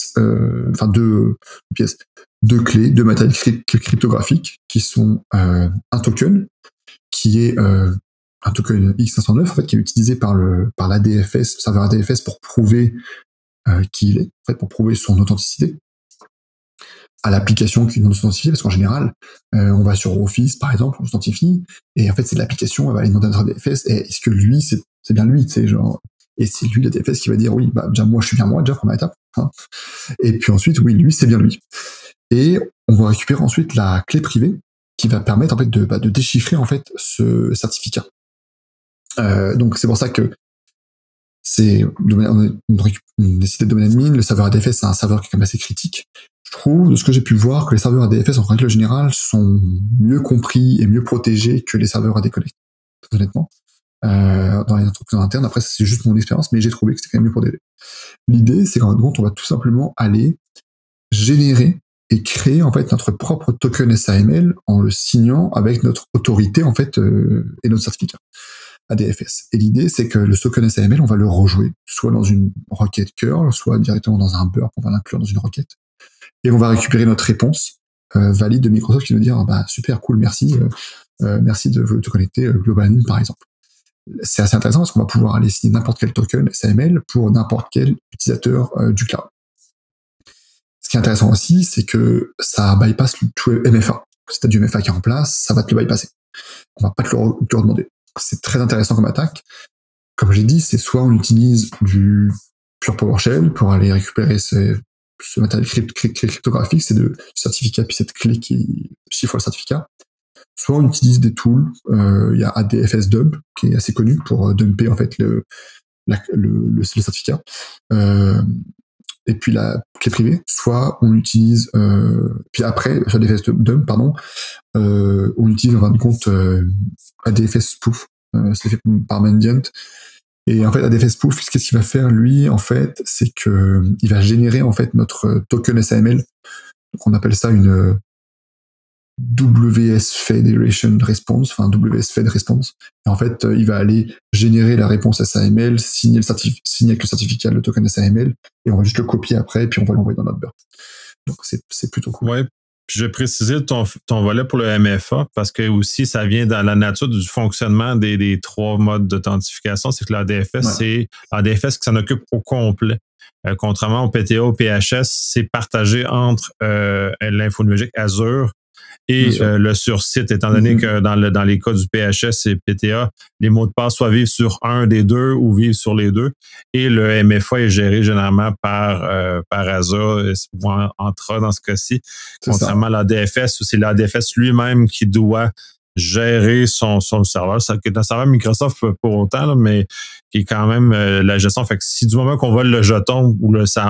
S2: clés, deux matériels cryptographiques qui sont un token qui est un token X509 en fait qui est utilisé par l'ADFS, le serveur ADFS pour prouver qui il est, en fait, pour prouver son authenticité à l'application qui nous authentifie, parce qu'en général, on va sur Office, par exemple, on s'authentifie, et en fait, c'est l'application, elle va aller demander à notre ADFS, et est-ce que lui, c'est bien lui, tu sais, genre, et c'est lui, l'ADFS, qui va dire, oui, déjà, moi, je suis bien moi, déjà, première étape, hein. Et puis ensuite, oui, lui, c'est bien lui. Et on va récupérer ensuite la clé privée, qui va permettre, en fait, de déchiffrer, en fait, ce certificat. Donc, c'est pour ça que on décide de domaine admin, le serveur ADFS, c'est un serveur qui est quand même assez critique. Je trouve, de ce que j'ai pu voir, que les serveurs ADFS, en règle générale, sont mieux compris et mieux protégés que les serveurs AD-Connect, honnêtement, dans les entreprises internes. Après, c'est juste mon expérience, mais j'ai trouvé que c'était quand même mieux protégé. L'idée, c'est qu'en compte, on va tout simplement aller générer et créer, en fait, notre propre token SAML en le signant avec notre autorité, en fait, et notre certificat ADFS. Et l'idée, c'est que le token SAML, on va le rejouer, soit dans une requête curl, soit directement dans un burp, on va l'inclure dans une requête. Et on va récupérer notre réponse valide de Microsoft qui va dire super cool, merci de te connecter Global Admin par exemple. C'est assez intéressant parce qu'on va pouvoir aller signer n'importe quel token SAML pour n'importe quel utilisateur du cloud. Ce qui est intéressant aussi, c'est que ça bypass tout MFA. Si tu as du MFA qui est en place, ça va te le bypasser. On va pas te le redemander. C'est très intéressant comme attaque. Comme j'ai dit, c'est soit on utilise du pure PowerShell pour aller récupérer ce matériel cryptographique, c'est de certificat, puis cette clé qui chiffre le certificat. Soit on utilise des tools, il y a ADFS Dump, qui est assez connu pour dumper en fait le certificat. Et puis la clé privée, soit on utilise, puis après, sur ADFS Dump, on utilise en fin de compte ADFS Spoof, c'est fait par Mandiant. Et en fait, ADFS Spoof, qu'est-ce qu'il va faire, lui, en fait, c'est que il va générer, en fait, notre token SAML. Donc, on appelle ça une WS Federation Response, enfin, WS Fed Response. Et en fait, il va aller générer la réponse SAML, signer avec le certificat, le token SAML, et on va juste le copier après, et puis on va l'envoyer dans notre burp. Donc, c'est plutôt cool.
S1: Ouais. Puis je vais préciser ton volet pour le MFA parce que aussi ça vient dans la nature du fonctionnement des trois modes d'authentification. C'est que l'ADFS, c'est l'ADFS qui s'en occupe au complet. Contrairement au PTA, au PHS, c'est partagé entre l'infonuagique Azure et le sur-site, étant donné que dans les cas du PHS et PTA, les mots de passe soit vivent sur un des deux ou vivent sur les deux. Et le MFA est géré généralement par Azure, ou Entra dans ce cas-ci, contrairement à l'ADFS, où c'est l'ADFS lui-même qui doit gérer son serveur. Ça qui est un serveur Microsoft pour autant, là, mais qui est quand même la gestion. Fait que si du moment qu'on vole le jeton ou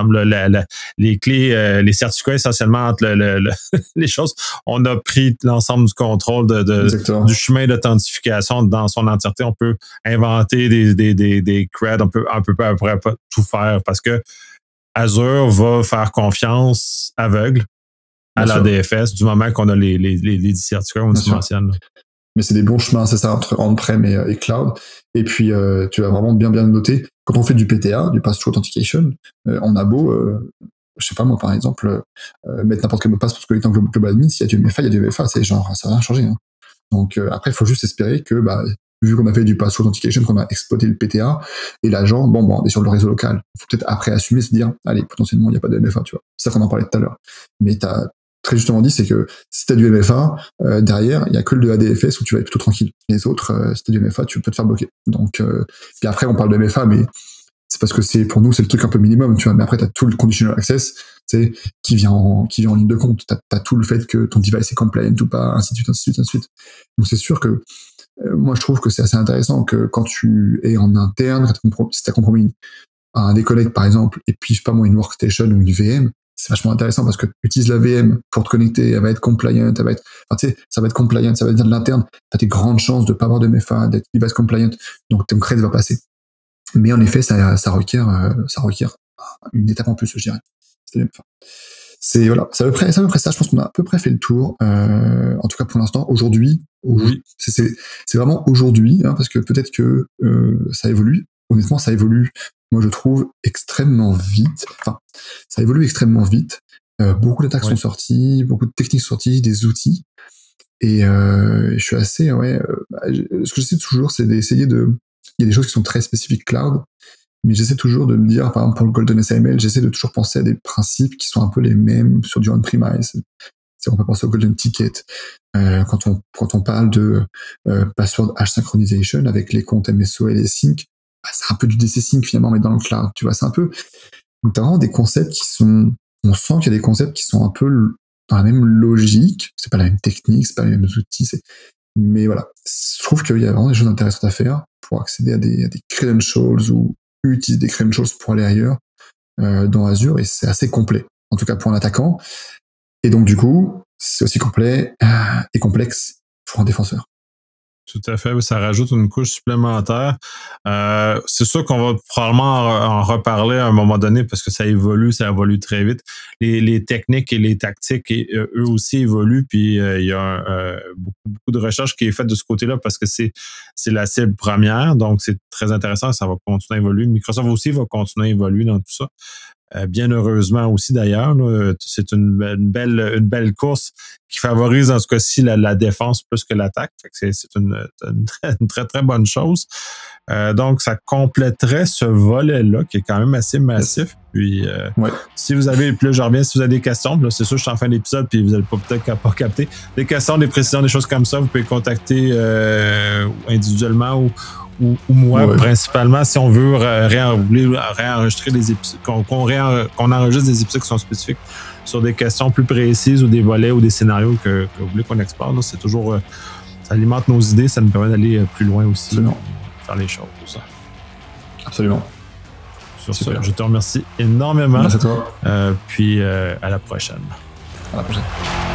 S1: les clés, les certificats essentiellement entre les choses, on a pris l'ensemble du contrôle du chemin d'authentification dans son entièreté. On peut inventer des creds, on peut à peu près tout faire parce que Azure va faire confiance aveugle à la DFS du moment qu'on a les certificats qu'on mentionne.
S2: Mais c'est des bons chemins, c'est ça, entre on-prem et cloud. Et puis, tu vas vraiment bien noter. Quand on fait du PTA, du Pass-Through Authentication, on a beau, je sais pas moi, par exemple, mettre n'importe quel mot de passe pour se connecter en Global Admin, s'il y a du MFA, il y a du MFA, c'est genre, ça n'a rien changé. Hein. Donc, après, il faut juste espérer que, vu qu'on a fait du Pass-Through Authentication, qu'on a exploité le PTA, et l'agent, on est sur le réseau local. Il faut peut-être après assumer, se dire, allez, potentiellement, il n'y a pas de MFA, tu vois. C'est ça qu'on en parlait tout à l'heure. Mais t'as très justement dit, c'est que si tu as du MFA, derrière, il n'y a que le de ADFS où tu vas être plutôt tranquille. Les autres, si tu as du MFA, tu peux te faire bloquer. Donc, puis après, on parle de MFA, mais c'est parce que pour nous, c'est le truc un peu minimum, tu vois. Mais après, tu as tout le conditional access, qui vient en ligne de compte. Tu as tout le fait que ton device est compliant ou pas, ainsi de suite. Donc, c'est sûr que, moi, je trouve que c'est assez intéressant que quand tu es en interne, si tu as compromis un déconnect, par exemple, et puis, je sais pas moi, une workstation ou une VM, c'est vachement intéressant parce que tu utilises la VM pour te connecter, elle va être compliant, ça va être compliant, ça va être de l'interne, tu as des grandes chances de pas avoir de MFA, d'être device compliant, donc ton cred va passer. Mais en effet, ça requiert une étape en plus, je dirais. C'est voilà, c'est à peu près ça, je pense qu'on a à peu près fait le tour, en tout cas pour l'instant, aujourd'hui, c'est vraiment aujourd'hui, hein, parce que peut-être que ça évolue, honnêtement ça évolue, moi je trouve extrêmement vite, beaucoup d'attaques sont sorties, beaucoup de techniques sont sorties, des outils, et je suis assez, ce que j'essaie toujours, c'est d'essayer il y a des choses qui sont très spécifiques cloud, mais j'essaie toujours de me dire, par exemple pour le Golden SAML, j'essaie de toujours penser à des principes qui sont un peu les mêmes sur du on-premise. On peut penser au Golden Ticket. Quand on parle de password hash synchronization avec les comptes MSO et les sync, c'est un peu du DC sync finalement, mais dans le cloud, tu vois, c'est un peu. Donc t'as vraiment des concepts on sent qu'il y a des concepts qui sont un peu dans la même logique. C'est pas la même technique, c'est pas les mêmes outils, mais voilà. Je trouve qu'il y a vraiment des choses intéressantes à faire pour accéder à des credentials ou utiliser des credentials pour aller ailleurs dans Azure, et c'est assez complet, en tout cas pour un attaquant. Et donc, du coup, c'est aussi complet et complexe pour un défenseur.
S1: Tout à fait, ça rajoute une couche supplémentaire. C'est sûr qu'on va probablement en reparler à un moment donné parce que ça évolue très vite. Les techniques et les tactiques, eux aussi évoluent, puis il y a beaucoup de recherche qui est faite de ce côté-là parce que c'est la cible première, donc c'est très intéressant, ça va continuer à évoluer. Microsoft aussi va continuer à évoluer dans tout ça. Bien heureusement aussi d'ailleurs, là, c'est une belle course qui favorise en ce cas-ci la défense plus que l'attaque. Fait que c'est une très très bonne chose. Donc ça compléterait ce volet-là qui est quand même assez massif. Puis si vous avez, puis là je reviens, si vous avez des questions, là, c'est sûr je suis en fin d'épisode puis vous n'allez peut-être pas capter des questions, des précisions, des choses comme ça, vous pouvez contacter individuellement ou moi principalement si on veut réenregistrer des épisodes, qu'on enregistre des épisodes qui sont spécifiques sur des questions plus précises ou des volets ou des scénarios que vous voulez qu'on explore. Là, c'est toujours ça alimente nos idées, ça nous permet d'aller plus loin aussi, faire les choses, tout ça.
S2: Absolument.
S1: Sur ça, je te remercie énormément.
S2: Merci à toi.
S1: Puis à la prochaine.
S2: À la prochaine.